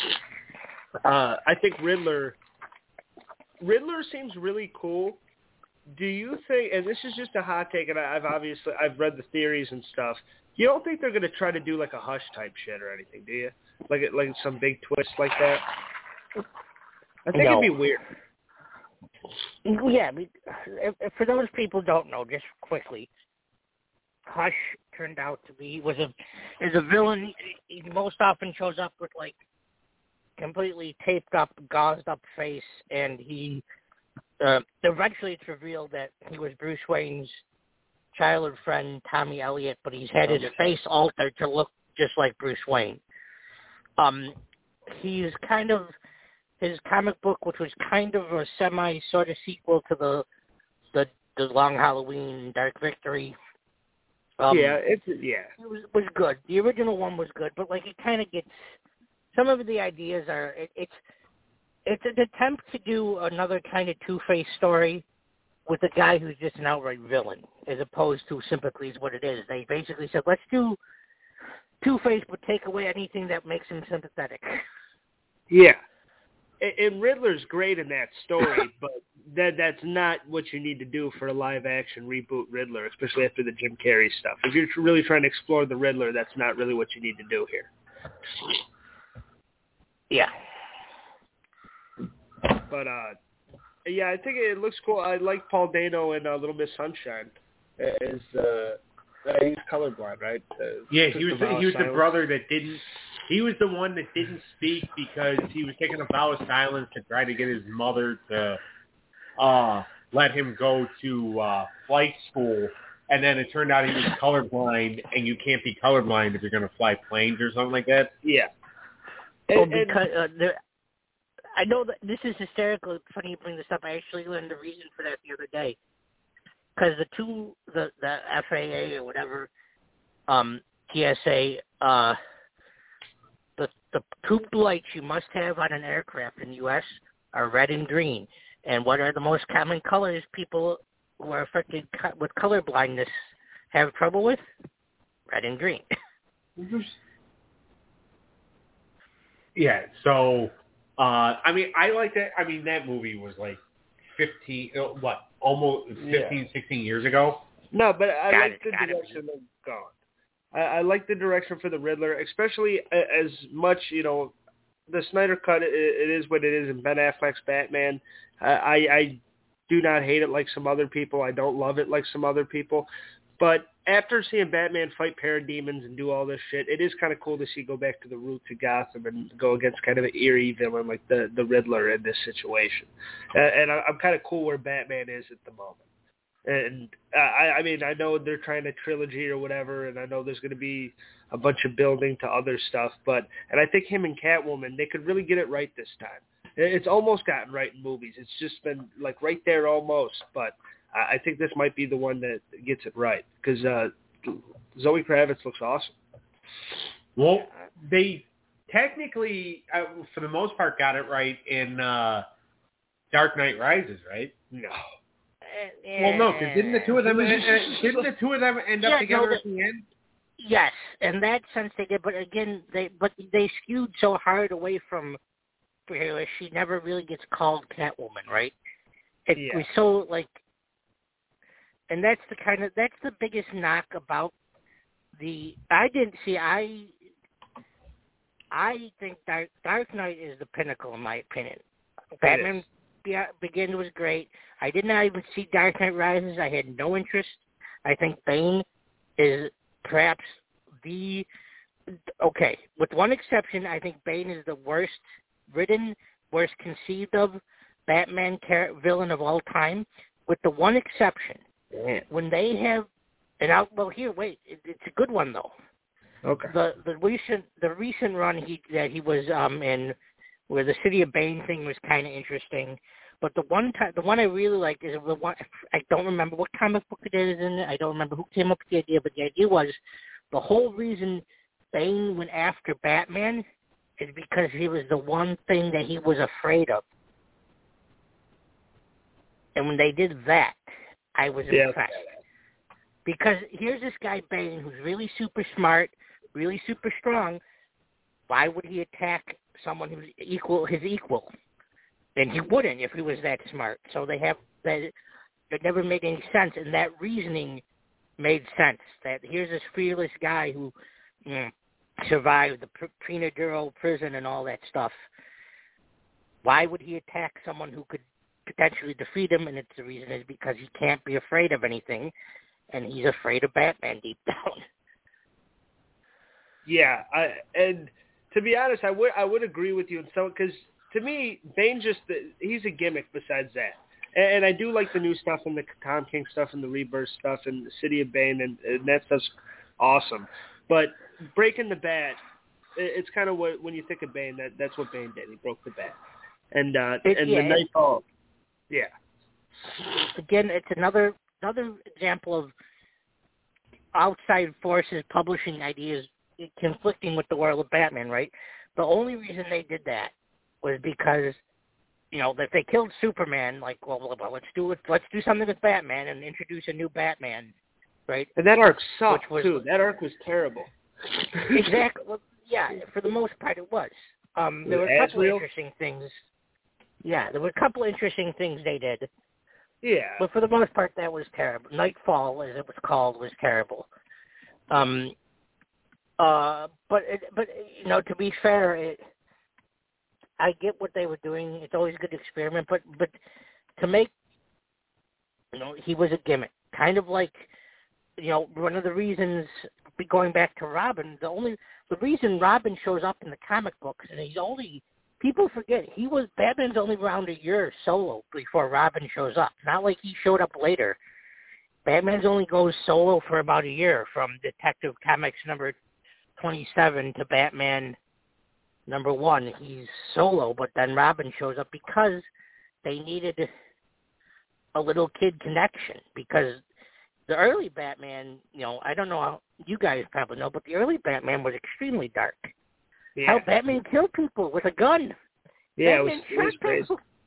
I think Riddler seems really cool. Do you think, and this is just a hot take, and I've read the theories and stuff, you don't think they're going to try to do like a Hush type shit or anything, do you? Like some big twist like that? I think it'd be weird. Yeah, for those people who don't know, just quickly, Hush turned out to be is a villain. He most often shows up with like completely taped up, gauzed up face, and he eventually it's revealed that he was Bruce Wayne's childhood friend Tommy Elliott, but he's had his face altered to look just like Bruce Wayne. He's kind of his comic book, which was kind of a semi sort of sequel to the Long Halloween, Dark Victory. It was good. The original one was good, but like it kind of gets some of the ideas are it's an attempt to do another kind of Two-Face story with a guy who's just an outright villain, as opposed to Sympathy is what it is. They basically said, let's do Two-Face, but take away anything that makes him sympathetic. Yeah. And Riddler's great in that story, but that's not what you need to do for a live-action reboot Riddler, especially after the Jim Carrey stuff. If you're really trying to explore the Riddler, that's not really what you need to do here. Yeah. But, yeah, I think it looks cool. I like Paul Dano in Little Miss Sunshine. He's colorblind, right? Yeah, he was the brother that didn't. He was the one that didn't speak because he was taking a vow of silence to try to get his mother to let him go to flight school. And then it turned out he was colorblind, and you can't be colorblind if you're going to fly planes or something like that. Yeah. I know that this is hysterical. It's funny you bring this up. I actually learned the reason for that the other day. Because the FAA or whatever, TSA, the tube lights you must have on an aircraft in the U.S. are red and green. And what are the most common colors people who are affected with color blindness have trouble with? Red and green. Yeah, so, I mean, I like that. I mean, that movie was like 16 years ago? No, but I like the direction they've gone. I like the direction for the Riddler, especially as much, the Snyder Cut, it is what it is, and Ben Affleck's Batman. I do not hate it like some other people. I don't love it like some other people. But after seeing Batman fight parademons and do all this shit, it is kind of cool to see go back to the roots of Gotham and go against kind of an eerie villain like the Riddler in this situation. And I'm kind of cool where Batman is at the moment. And I mean, I know they're trying a trilogy or whatever, and I know there's going to be a bunch of building to other stuff. And I think him and Catwoman, they could really get it right this time. It's almost gotten right in movies. It's just been like right there almost. But I think this might be the one that gets it right because Zoe Kravitz looks awesome. Well, they technically, for the most part, got it right in Dark Knight Rises, right? No. Well, no, because didn't the two of them end up together at the end? Yes, in that sense they did, but again, they skewed so hard away from her. She never really gets called Catwoman, right? It was so like, and that's the biggest knock about the. I think Dark Knight is the pinnacle in my opinion. Batman Begins was great. I did not even see Dark Knight Rises. I had no interest. I think Bane is perhaps with one exception, I think Bane is the worst written, worst conceived of Batman villain of all time, with the one exception. Yeah. When they have it's a good one though. Okay. The recent run that he was in, where the City of Bane thing was kind of interesting. But the one I really liked is the one, I don't remember what comic book it is in. I don't remember who came up with the idea, but the idea was the whole reason Bane went after Batman is because he was the one thing that he was afraid of. And when they did that, I was impressed. Because here's this guy Bane who's really super smart, really super strong. Why would he attack someone who's his equal? And he wouldn't if he was that smart. So they have that. It never made any sense, and that reasoning made sense. That here's this fearless guy who survived the prenatal prison and all that stuff. Why would he attack someone who could potentially defeat him? And the reason is because he can't be afraid of anything, and he's afraid of Batman deep down. Yeah, and to be honest, I would agree with you in some, because to me, Bane he's a gimmick besides that. And I do like the new stuff and the Tom King stuff and the Rebirth stuff and the City of Bane, and that stuff's awesome. But breaking the bat, it's kind of what, when you think of Bane, that's what Bane did. He broke the bat. And the Nightfall, yeah. Again, it's another example of outside forces publishing ideas conflicting with the world of Batman, right? The only reason they did that was because, if they killed Superman, like, well, let's do something with Batman and introduce a new Batman, right? And that arc sucked too. That arc was terrible. Exactly. Well, yeah, for the most part, it was. There were a couple interesting things. Yeah, there were a couple interesting things they did. Yeah. But for the most part, that was terrible. Nightfall, as it was called, was terrible. But to be fair, I get what they were doing. It's always a good experiment, but to make, he was a gimmick. Kind of like, one of the reasons, going back to Robin, the reason Robin shows up in the comic books, and people forget, Batman's only around a year solo before Robin shows up. Not like he showed up later. Batman's only goes solo for about a year, from Detective Comics number 27 to Batman number 1. He's solo, but then Robin shows up because they needed a little kid connection. Because the early Batman, I don't know how you guys probably know, but the early Batman was extremely dark. Yeah. How Batman killed people with a gun. Yeah, Batman it was crazy.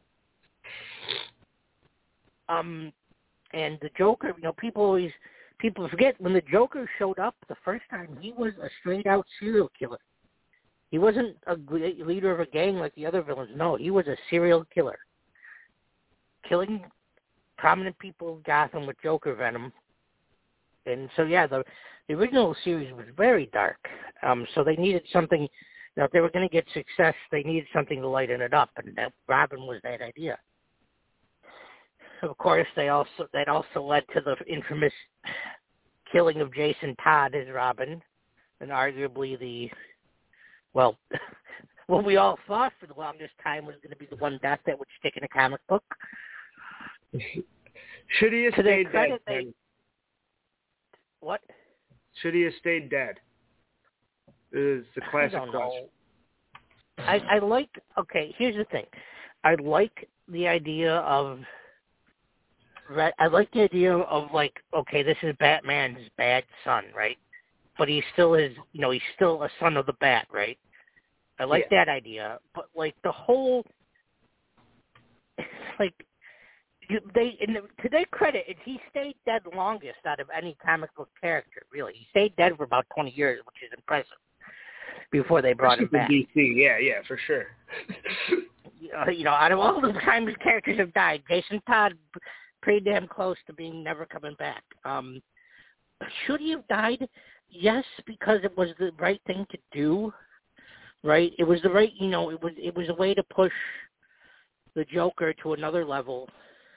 And the Joker, people forget when the Joker showed up the first time, he was a straight-out serial killer. He wasn't a leader of a gang like the other villains. No, he was a serial killer. Killing prominent people in Gotham with Joker venom. And so, yeah, the original series was very dark. So they needed something, if they were going to get success, they needed something to lighten it up, and Robin was that idea. Of course, that also led to the infamous killing of Jason Todd as Robin, and arguably what we all thought for the longest time was going to be the one death that would stick in a comic book. Should he have stayed dead? What? Should he have stayed dead? Is the classic question. I like. Okay, here's the thing. I like the idea of. Like, okay, this is Batman's bad son, right? But he's still he's still a son of the Bat, right? I like that idea, but like the whole, like, to their credit, he stayed dead longest out of any comic book character. Really, he stayed dead for about 20 years, which is impressive. Before they brought him back. DC, yeah, for sure. Out of all the times characters have died, Jason Todd pretty damn close to being never coming back. Should he have died? Yes, because it was the right thing to do. Right? It was the right, it was a way to push the Joker to another level.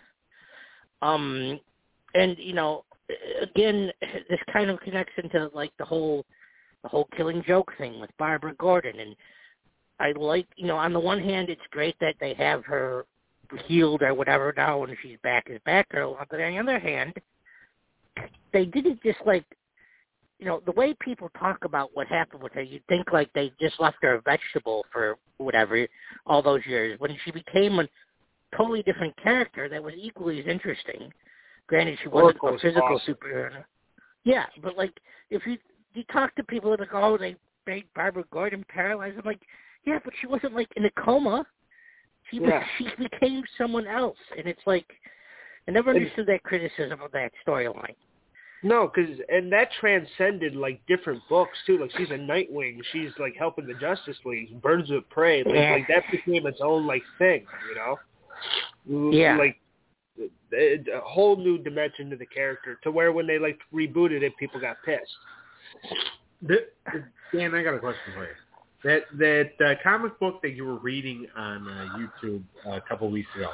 And again, this kind of connects into like the whole Killing Joke thing with Barbara Gordon, and I like, on the one hand, it's great that they have her healed or whatever now and she's back as Batgirl, but on the other hand, they didn't just like, the way people talk about what happened with her, you'd think like they just left her a vegetable for whatever, all those years, when she became a totally different character that was equally as interesting. Granted, she wasn't a physical superhero. Yeah, but like, if you talk to people that are like, oh, they made Barbara Gordon paralyzed. I'm like, yeah, but she wasn't like in a coma. She became someone else, and it's like I never understood that criticism of that storyline. No, and that transcended like different books too. Like she's a Nightwing. She's like helping the Justice League, Birds of Prey. Like that became its own like thing. Yeah. Like a whole new dimension to the character. To where when they like rebooted it, people got pissed. Dan, I got a question for you. That comic book that you were reading on YouTube a couple weeks ago,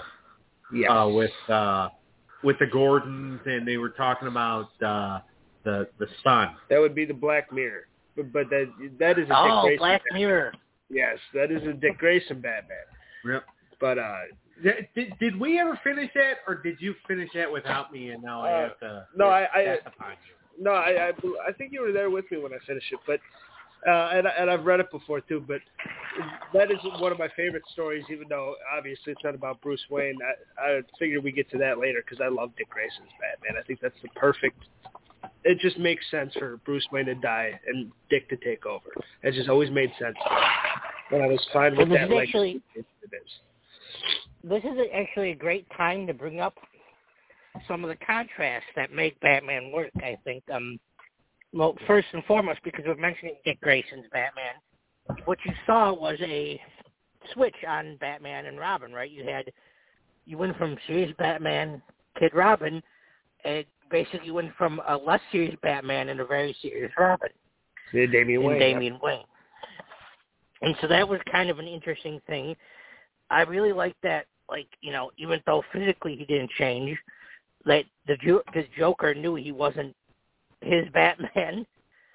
with the Gordons, and they were talking about the sun. That would be the Black Mirror, but that is a Dick Grayson. Black Mirror. Yes, that is a Dick Grayson Batman. Yep. But did we ever finish that, or did you finish that without me, and now I have to? No, I upon you? No, I think you were there with me when I finished it, but and I've read it before too. But that is one of my favorite stories, even though obviously it's not about Bruce Wayne. I figured we get to that later because I love Dick Grayson's Batman. I think that's the perfect. It just makes sense for Bruce Wayne to die and Dick to take over. It just always made sense, and I was fine with that. Actually, this is actually a great time to bring up some of the contrasts that make Batman work, I think. Well, first and foremost, because we're mentioning Dick Grayson's Batman, what you saw was a switch on Batman and Robin, right? You went from serious Batman, Kid Robin, and basically went from a less serious Batman and a very serious Robin. Yeah, Damian Wayne. And so that was kind of an interesting thing. I really liked that, like, even though physically he didn't change, that the Joker knew he wasn't his Batman.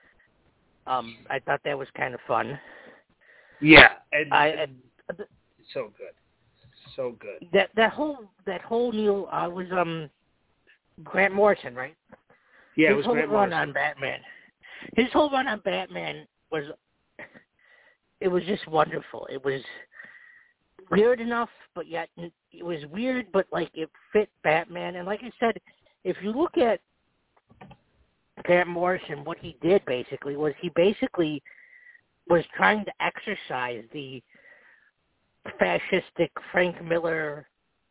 I thought that was kind of fun. Yeah, and so good. That whole new was Grant Morrison, right? Yeah, his it was whole Grant run Morrison. on Batman. His whole run on Batman was just wonderful. It was weird enough, but yet it was weird, but like it fit Batman. And like I said, if you look at Grant Morrison, what he did basically was was trying to exercise the fascistic Frank Miller,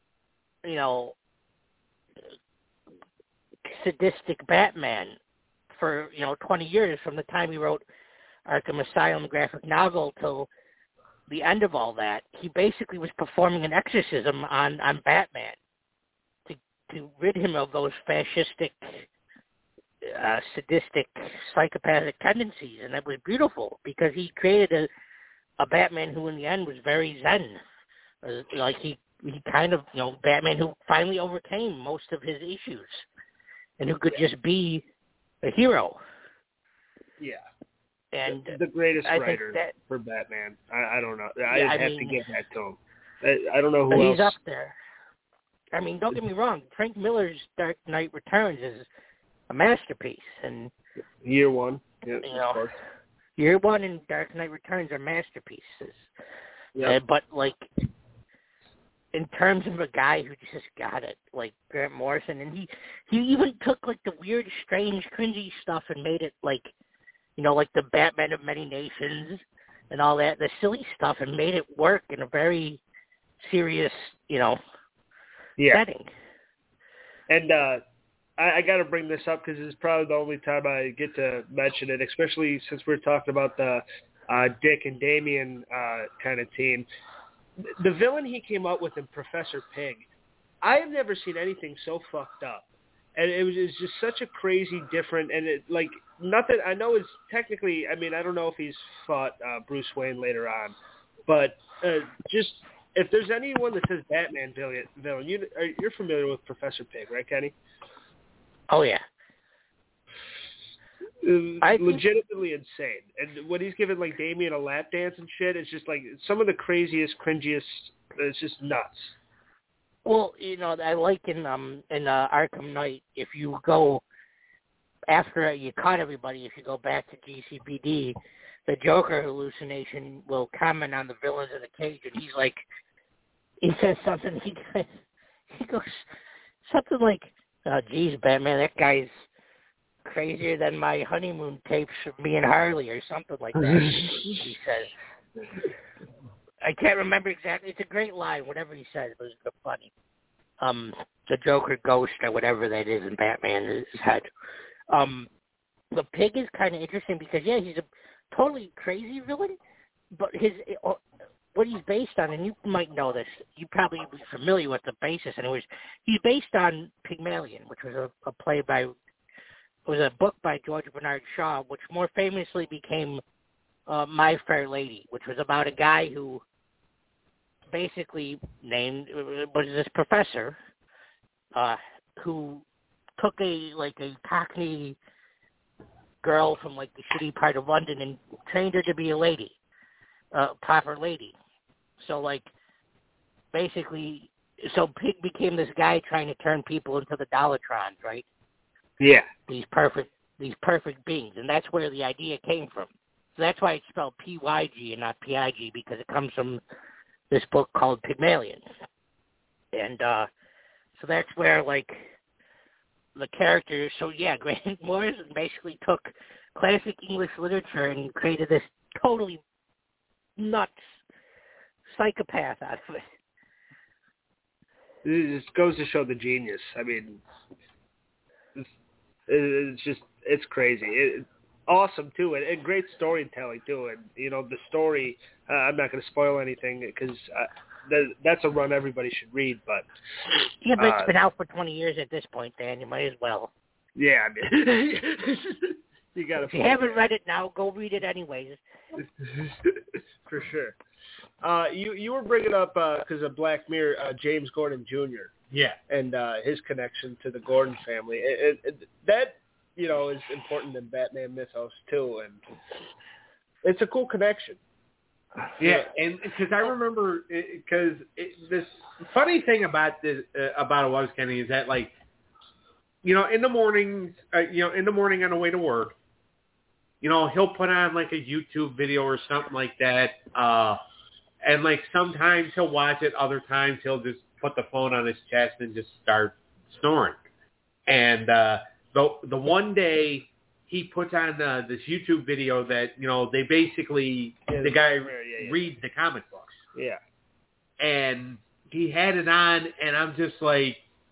sadistic Batman for 20 years, from the time he wrote Arkham Asylum graphic novel till the end of all that. He basically was performing an exorcism on Batman to rid him of those fascistic, sadistic, psychopathic tendencies, and it was beautiful because he created a Batman who in the end was very zen. Like he kind of, Batman who finally overcame most of his issues and who could just be a hero. Yeah. And the greatest I writer think for Batman. I don't know. Yeah, I'd have to give that to him. I don't know who else. He's up there. I mean, don't get me wrong. Frank Miller's Dark Knight Returns is a masterpiece, and Year One. Yeah, you know, Year One and Dark Knight Returns are masterpieces. Yeah. But like, in terms of a guy who just got it, like Grant Morrison, and he even took like the weird, strange, cringy stuff and made it like, you know, like the Batman of Many Nations and all that, the silly stuff, and made it work in a very serious, you know, setting. And I got to bring this up because it's probably the only time I get to mention it, especially since we're talking about the Dick and Damian kind of team. The villain he came up with in Professor Pig, I have never seen anything so fucked up. And it was just such a crazy different, and it like nothing. I know it's technically. I mean, I don't know if he's fought Bruce Wayne later on, but just if there's anyone that says Batman villain, you're familiar with Professor Pig, right, Kenny? Oh yeah. Legitimately insane, and when he's giving like Damian a lap dance and shit, it's just like some of the craziest, cringiest. It's just nuts. Well, you know, I like in Arkham Knight, if you go after you caught everybody, if you go back to GCPD, the Joker hallucination will comment on the villains in the cage, and he's like, he says something. He goes something like, "Geez, Batman, that guy's crazier than my honeymoon tapes of me and Harley," or something like that. He says. I can't remember exactly. It's a great line. Whatever he says was funny. The Joker ghost or whatever that is in Batman's head. The Pig is kind of interesting because, yeah, he's a totally crazy villain, but what he's based on, and you might know this, you probably be familiar with the basis, and he's based on Pygmalion, which was a book by George Bernard Shaw, which more famously became My Fair Lady, which was about a guy who basically was this professor who took a Cockney girl from like the shitty part of London and trained her to be a lady, proper lady. So like basically, so Pig became this guy trying to turn people into the Dollatrons, right? Yeah. These perfect beings, and that's where the idea came from. So that's why it's spelled Pyg and not Pig, because it comes from this book called Pygmalion. And so that's where, like, the characters... So, yeah, Grant Morrison basically took classic English literature and created this totally nuts psychopath out of it. It just goes to show the genius. I mean, it's crazy. Awesome too, and great storytelling too. And you know, the story. I'm not going to spoil anything because that's a run everybody should read. But yeah, but it's been out for 20 years at this point, Dan. You might as well. Yeah, I mean, you got to. If you haven't read it now, go read it anyways. For sure. You were bringing up because of Black Mirror, James Gordon Jr. Yeah, and his connection to the Gordon family. That, you know, is important in Batman mythos too, and it's a cool connection. Yeah, and because I remember, because this funny thing about this about it was, Kenny, is that like, you know, in the mornings, in the morning on the way to work, you know, he'll put on like a YouTube video or something like that, and like sometimes he'll watch it, other times he'll just put the phone on his chest and just start snoring. And the one day he puts on this YouTube video that, you know, they basically, the guy reads the comic books. Yeah. And he had it on, and I'm just like,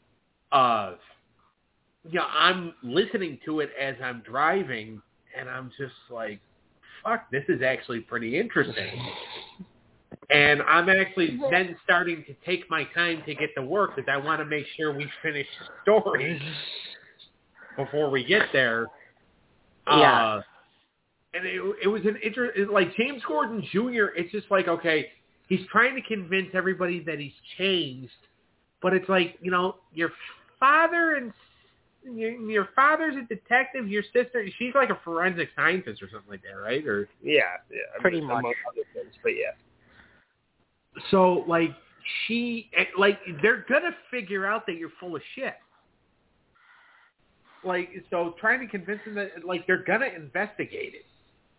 I'm listening to it as I'm driving, and I'm just like, fuck, this is actually pretty interesting. And I'm actually then starting to take my time to get to work because I want to make sure we finish the story before we get there. Yeah. And it was an like James Gordon Jr., it's just like, okay, he's trying to convince everybody that he's changed, but it's like, you know, your father and your father's a detective. Your sister, she's like a forensic scientist or something like that, right? Or Yeah. Pretty much. Among other things, but yeah. so like they're gonna figure out that you're full of shit. Like, so trying to convince them that like they're gonna investigate it.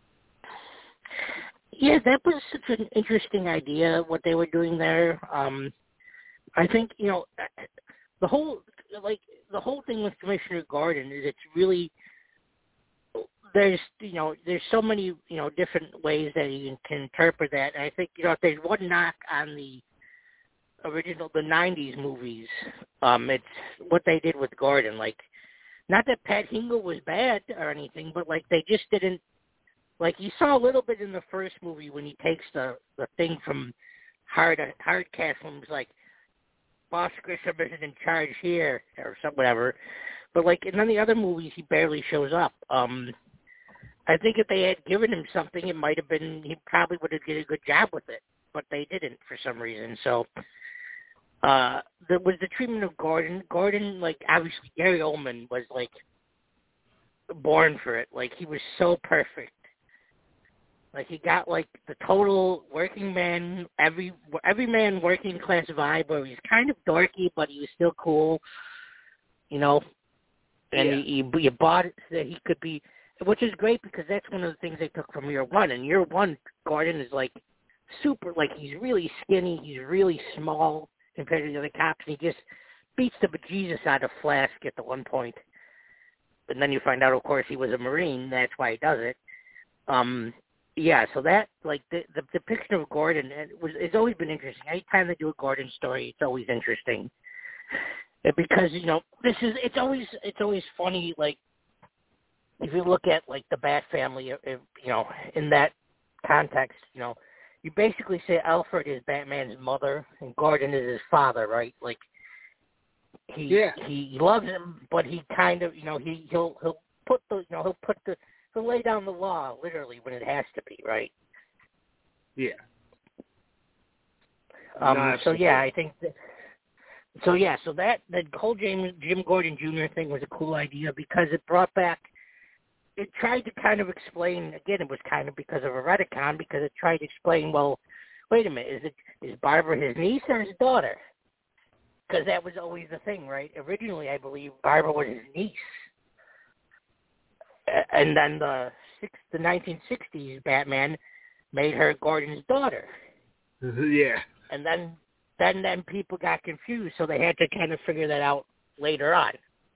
Yeah, that was such an interesting idea, what they were doing there. I think, the whole thing with Commissioner Gordon is it's really, there's so many, different ways that you can interpret that. And I think, if there's one knock on the the 90s movies, it's what they did with Gordon. Like, not that Pat Hingle was bad or anything, but like they just didn't, like you saw a little bit in the first movie when he takes the thing from Hardcastle and was like, Boss Grissom isn't in charge here or something, whatever. But like in none of the other movies, he barely shows up. I think if they had given him something, it might have been, he probably would have did a good job with it, but they didn't for some reason. So there was the treatment of Gordon. Gordon, like obviously Gary Oldman was like born for it. Like he was so perfect. Like he got like the total working man, every man working class vibe where he's kind of dorky, but he was still cool, And you bought it that he could be, which is great because that's one of the things they took from Year One. In Year One, Gordon is like super, like he's really skinny, he's really small compared to the other cops, and he just beats the bejesus out of Flask at the one point. And then you find out, of course, he was a Marine. That's why he does it. Yeah, so that, like, the depiction of Gordon, it's always been interesting. Anytime they do a Gordon story, it's always interesting. Because, it's always funny, like, if you look at, like, the Bat family, in that context, you basically say Alfred is Batman's mother and Gordon is his father, right? Like, he loves him, but he kind of, he'll lay down the law literally when it has to be, right? Yeah. So yeah, I think that. So yeah, so that whole Jim Gordon Jr. thing was a cool idea because it brought back. It tried to kind of explain. Again, it was kind of because of a retcon because it tried to explain. Well, wait a minute, is Barbara his niece or his daughter? Because that was always the thing, right? Originally, I believe Barbara was his niece. And then the 1960s Batman made her Gordon's daughter. Yeah. And then people got confused, so they had to kind of figure that out later on.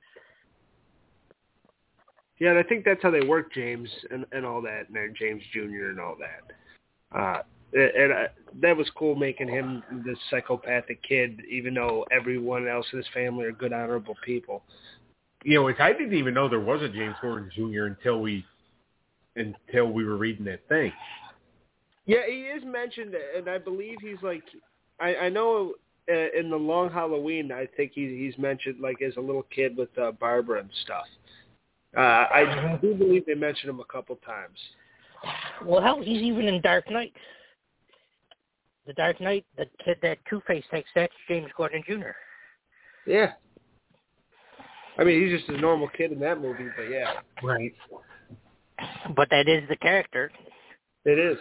Yeah, and I think that's how they work James and all that, and James Jr. and all that. That was cool making him this psychopathic kid, even though everyone else in his family are good, honorable people. I didn't even know there was a James Gordon Jr. until we were reading that thing. Yeah, he is mentioned, and I believe he's like, I know in the Long Halloween, I think he's mentioned like as a little kid with Barbara and stuff. I do believe they mentioned him a couple times. Well, hell, he's even in Dark Knight. The Dark Knight, the kid that Two-Face takes, that's James Gordon Jr. Yeah. I mean, he's just a normal kid in that movie, but yeah. Right. But that is the character. It is.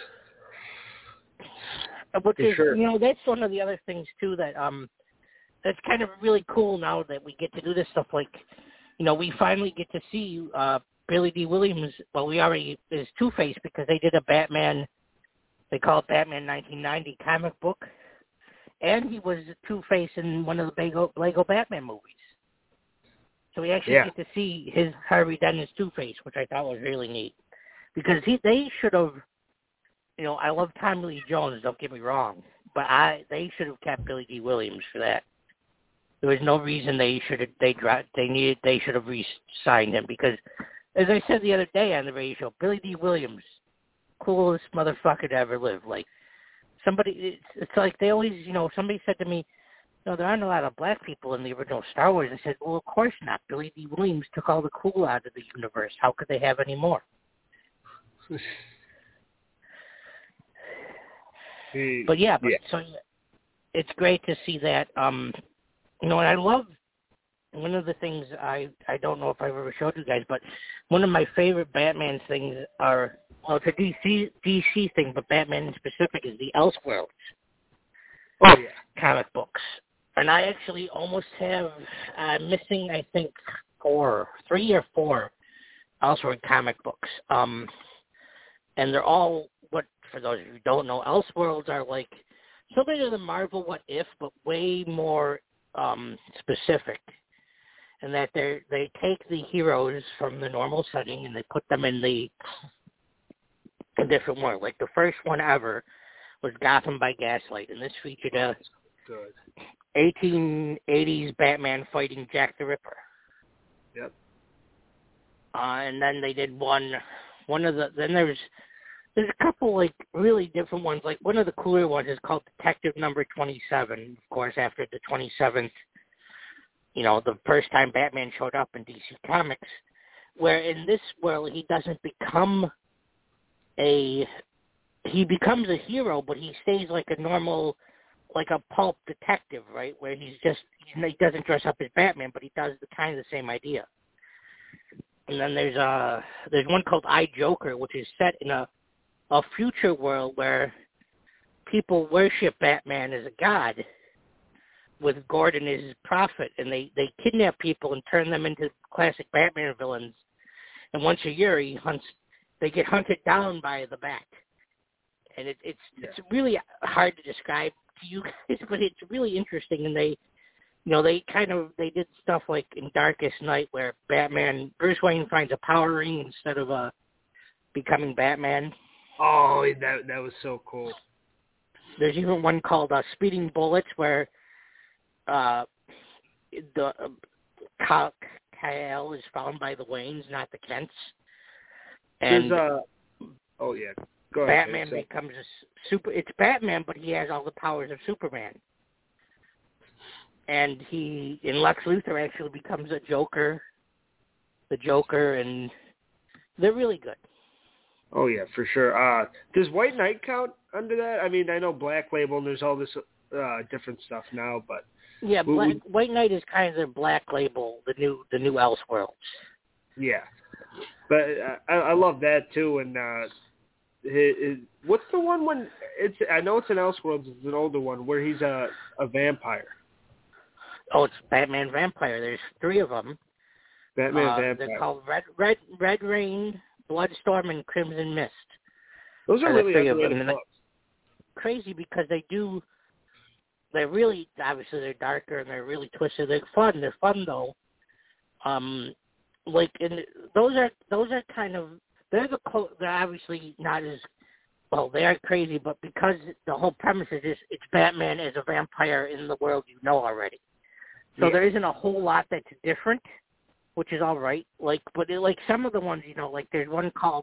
Which is, sure. That's one of the other things, too, that that's kind of really cool now that we get to do this stuff. Like, we finally get to see Billy D. Williams. Well, we already is Two-Face because they did a Batman, they call it Batman 1990 comic book. And he was Two-Face in one of the Lego Batman movies. So we actually get to see his Harvey Dent as Two-Face, which I thought was really neat. Because they should have, I love Tommy Lee Jones, don't get me wrong, but they should have kept Billy D. Williams for that. There was no reason they should have re-signed him because, as I said the other day on the radio show, Billy D. Williams, coolest motherfucker to ever live. Like, it's like they always, somebody said to me, there aren't a lot of black people in the original Star Wars. I said, well, of course not. Billy D. Williams took all the cool out of the universe. How could they have any more? But so it's great to see that. And I love one of the things I don't know if I've ever showed you guys, but one of my favorite Batman things are, well, it's a DC thing, but Batman in specific is the Elseworlds. Oh, yeah. Comic books. And I actually almost have missing, I think, 3 or 4 Elseworld comic books. And they're all, for those of you who don't know, Elseworlds are like similar to the Marvel What If, but way more specific. And that they take the heroes from the normal setting and they put them in a different world. Like the first one ever was Gotham by Gaslight, and this featured a 1880s Batman fighting Jack the Ripper. Yep. And then they did then there's a couple like really different ones. Like one of the cooler ones is called Detective Number 27, of course, after the 27th, the first time Batman showed up in DC Comics, where in this world he doesn't become he becomes a hero, but he stays like a normal, like a pulp detective, right? Where he doesn't dress up as Batman, but he does the same idea. And then there's one called I, Joker, which is set in a future world where people worship Batman as a god, with Gordon as his prophet, and they kidnap people and turn them into classic Batman villains. And once a year, they get hunted down by the Bat. And it's really hard to describe to you guys, but it's really interesting. And they did stuff like in Darkest Night where Bruce Wayne finds a power ring instead of becoming Batman. Oh, that was so cool. There's even one called Speeding Bullets where the Kal is found by the Waynes, not the Kents. And oh yeah, go ahead. Batman becomes it's Batman, but he has all the powers of Superman. And Lex Luthor actually becomes the Joker, and they're really good. Oh yeah, for sure. Does White Knight count under that? I mean, I know Black Label and there's all this different stuff now, but yeah, White Knight is kind of their Black Label, the new Elseworlds. Yeah, but I love that too. And what's the one when I know it's an Elseworlds, it's an older one where he's a vampire. Oh, it's Batman Vampire. There's 3 of them. Batman Vampire. They're called Red Rain, Bloodstorm, and Crimson Mist. Those are really underrated books. Crazy because they're really, obviously they're darker and they're really twisted. They're fun. They're fun though. Those are kind of, they're obviously not as, well, they are crazy, but because the whole premise is just, it's Batman as a vampire in the world you know already. So there isn't a whole lot that's different, which is all right. But some of the ones, like there's one called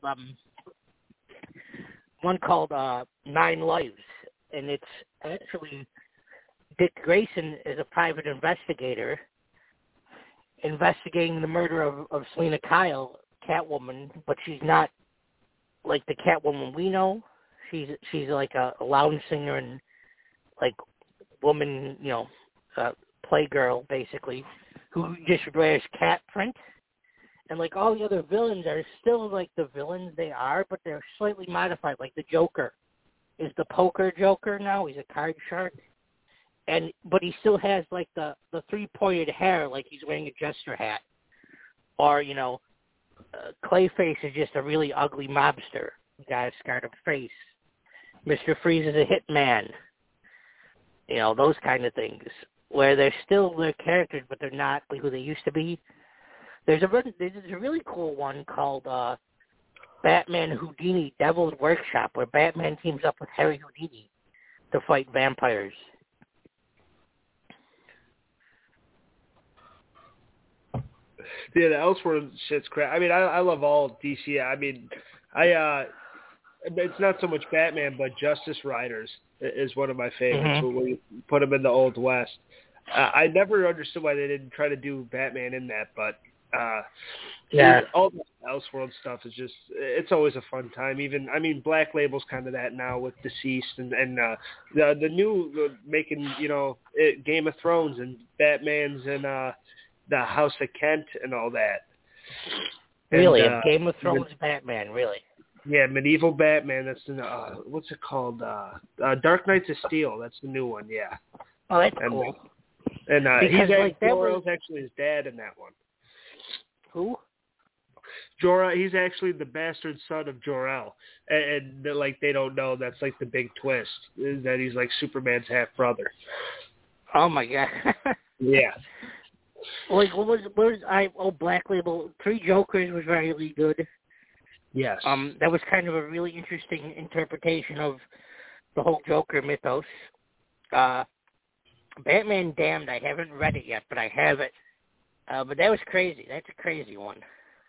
9 Lives, and it's actually Dick Grayson is a private investigator investigating the murder of Selena Kyle, Catwoman, but she's not like the Catwoman we know. She's like a lounge singer and like woman, playgirl basically, who just wears cat print. And like all the other villains are still like the villains they are, but they're slightly modified. Like the Joker is the poker Joker now. He's a card shark. But he still has like the 3-pointed hair, like he's wearing a jester hat. Or, Clayface is just a really ugly mobster. The guy's scarred up face. Mr. Freeze is a hitman. Those kind of things. Where they're still their characters, but they're not who they used to be. There's a really cool one called Batman Houdini Devil's Workshop, where Batman teams up with Harry Houdini to fight vampires. Yeah, the Elseworlds shit's crap. I mean, I love all DC. I mean, it's not so much Batman, but Justice Riders is one of my favorites. Mm-hmm. When we put them in the Old West. I never understood why they didn't try to do Batman in that, but all the Elseworld stuff is just, it's always a fun time. Even, I mean, Black Label's kind of that now with Deceased and the new making, Game of Thrones and Batman's and the House of Kent and all that. Really, And, a Game of Thrones Batman, really? Yeah, medieval Batman. That's the what's it called? Dark Knights of Steel. That's the new one. Yeah. Oh, that's cool. And because Jor-El's actually his dad in that one. Who? Jor-El. He's actually the bastard son of Jor-El, and like they don't know that's like the big twist is that he's like Superman's half brother. Oh my god. Yeah. Like what was Black Label? Three Jokers was really good. Yes. That was kind of a really interesting interpretation of the whole Joker mythos. Batman Damned, I haven't read it yet, but I have it. But that was crazy. That's a crazy one.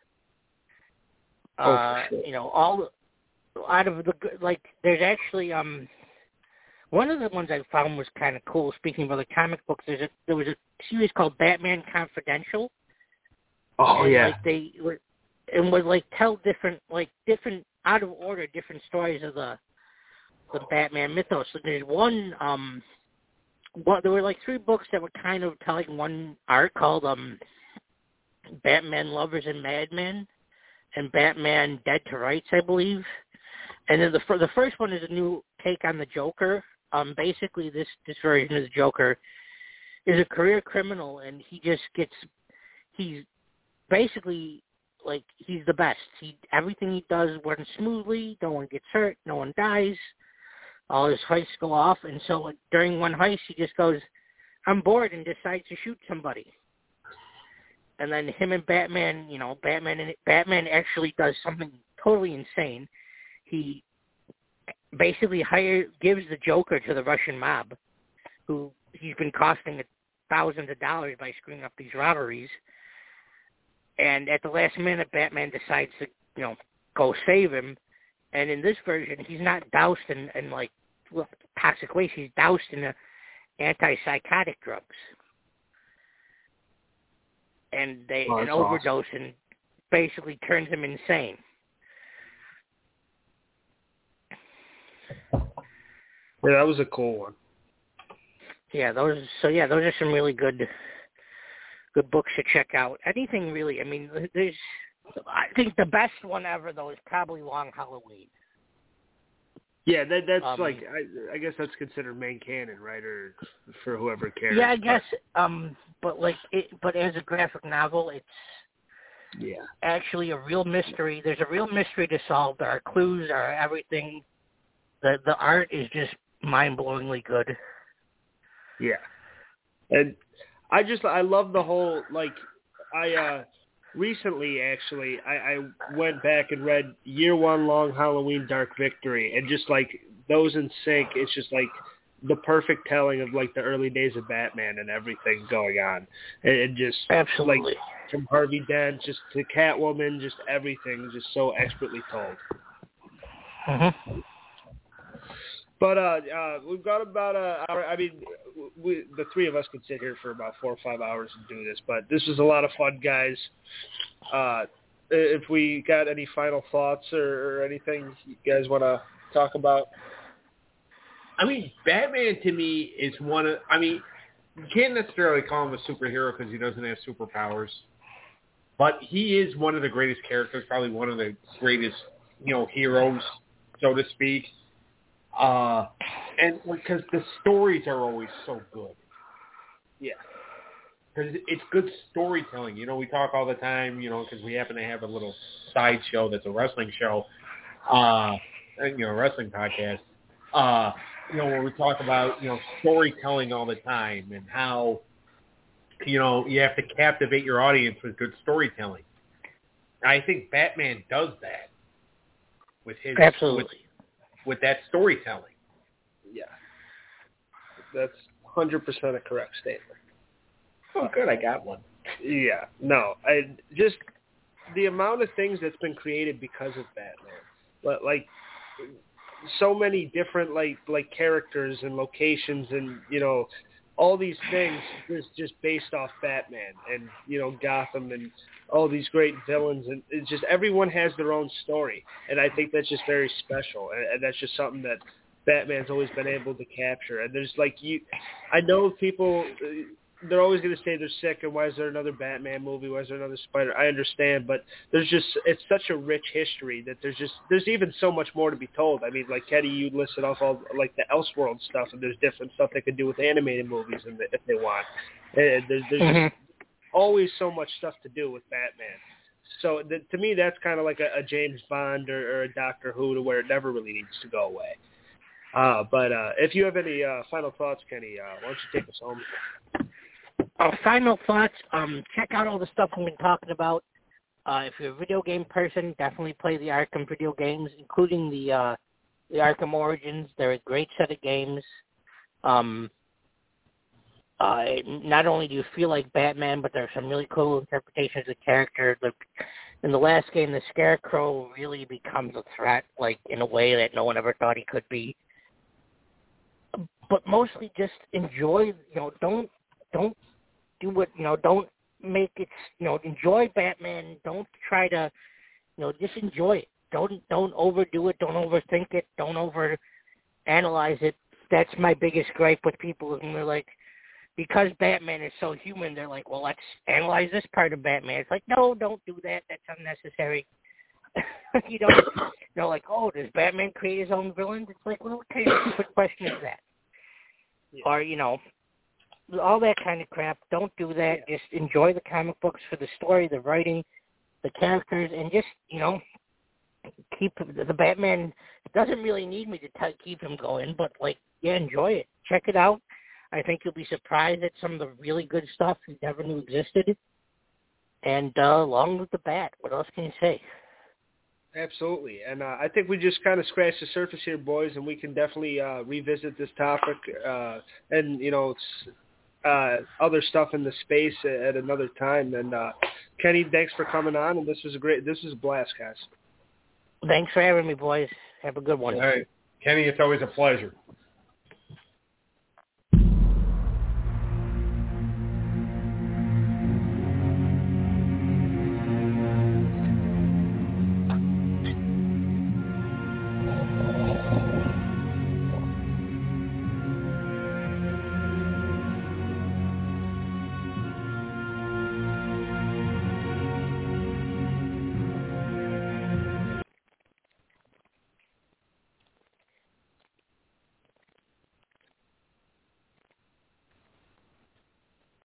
For sure. You know, all out of the like, there's actually one of the ones I found was kind of cool. Speaking of other comic books, there was a series called Batman Confidential. Oh and, yeah. Like they were, and would like tell different out of order different stories of the Batman mythos. So there's one there were like three books that were kind of telling one arc called Batman Lovers and Madmen and Batman Dead to Rights, I believe. And then the first one is a new take on the Joker. Basically this version of the Joker is a career criminal, and he's basically like he's the best. Everything he does runs smoothly. No one gets hurt. No one dies. All his heists go off, and so during one heist, he just goes, "I'm bored," and decides to shoot somebody. And then him and Batman, Batman actually does something totally insane. He basically gives the Joker to the Russian mob, who he's been costing thousands of dollars by screwing up these robberies. And at the last minute, Batman decides to, go save him. And in this version, he's not doused in like toxic waste. He's doused in antipsychotic drugs. And an overdose and basically turns him insane. Yeah, that was a cool one. Yeah, those are some really good books to check out. Anything really, I mean, I think the best one ever, though, is probably Long Halloween. Yeah, that's like, I guess that's considered main canon, right, or for whoever cares. Yeah, I guess, but as a graphic novel, it's actually a real mystery. There's a real mystery to solve. There are clues, there are everything. The art is just mind-blowingly good. Yeah. And I love the whole, recently, actually, I went back and read Year One, Long Halloween, Dark Victory, and just, those in sync, it's just, the perfect telling of, the early days of Batman and everything going on. And just, absolutely. From Harvey Dent, just to Catwoman, just everything, just so expertly told. Mm-hmm. But we've got about an hour. I mean, the three of us could sit here for about 4 or 5 hours and do this, but this was a lot of fun, guys. If we got any final thoughts or anything you guys want to talk about? I mean, Batman to me is you can't necessarily call him a superhero because he doesn't have superpowers, but he is one of the greatest characters, probably one of the greatest, heroes, so to speak. And because the stories are always so good. Yeah. Because it's good storytelling. We talk all the time, because we happen to have a little side show that's a wrestling show, a wrestling podcast, where we talk about, storytelling all the time and how, you have to captivate your audience with good storytelling. I think Batman does that with his... Absolutely. With that storytelling. Yeah. That's 100% a correct statement. Oh, good. I got one. Yeah. No. Just the amount of things that's been created because of Batman. Like, so many different, like characters and locations and, all these things is just based off Batman and, Gotham and all these great villains. And it's just everyone has their own story. And I think that's just very special. And that's just something that Batman's always been able to capture. And there's I know people they're always going to say they're sick, and why is there another Batman movie? Why is there another Spider? I understand, but it's such a rich history that there's even so much more to be told. I mean, like Kenny, you listed off all like the Elseworld stuff, and there's different stuff they could do with animated movies if they want. And there's just always so much stuff to do with Batman. So to me, that's kind of like a James Bond or a Doctor Who, to where it never really needs to go away. But if you have any final thoughts, Kenny, why don't you take us home? Final thoughts, check out all the stuff we've been talking about. If you're a video game person, definitely play the Arkham video games, including the Arkham Origins. They're a great set of games. Not only do you feel like Batman, but there's some really cool interpretations of the character. In the last game, the Scarecrow really becomes a threat, like in a way that no one ever thought he could be. But mostly just enjoy, don't do what, don't make it, enjoy Batman. Don't try to, just enjoy it. Don't overdo it. Don't overthink it. Don't overanalyze it. That's my biggest gripe with people is when they're like, because Batman is so human, they're like, well, let's analyze this part of Batman. It's like, no, don't do that. That's unnecessary. Like, oh, does Batman create his own villains? It's like, well, what kind of stupid question is that? Yeah. Or, all that kind of crap. Don't do that. Yeah. Just enjoy the comic books for the story, the writing, the characters, and just, keep the Batman. Doesn't really need me to keep him going, but, enjoy it. Check it out. I think you'll be surprised at some of the really good stuff you never knew existed. And along with the Bat, what else can you say? Absolutely. And I think we just kind of scratched the surface here, boys, and we can definitely revisit this topic and, other stuff in the space at another time. And Kenny, thanks for coming on, and this was a blast, guys. Thanks for having me, boys. Have a good one. All right. Kenny, it's always a pleasure.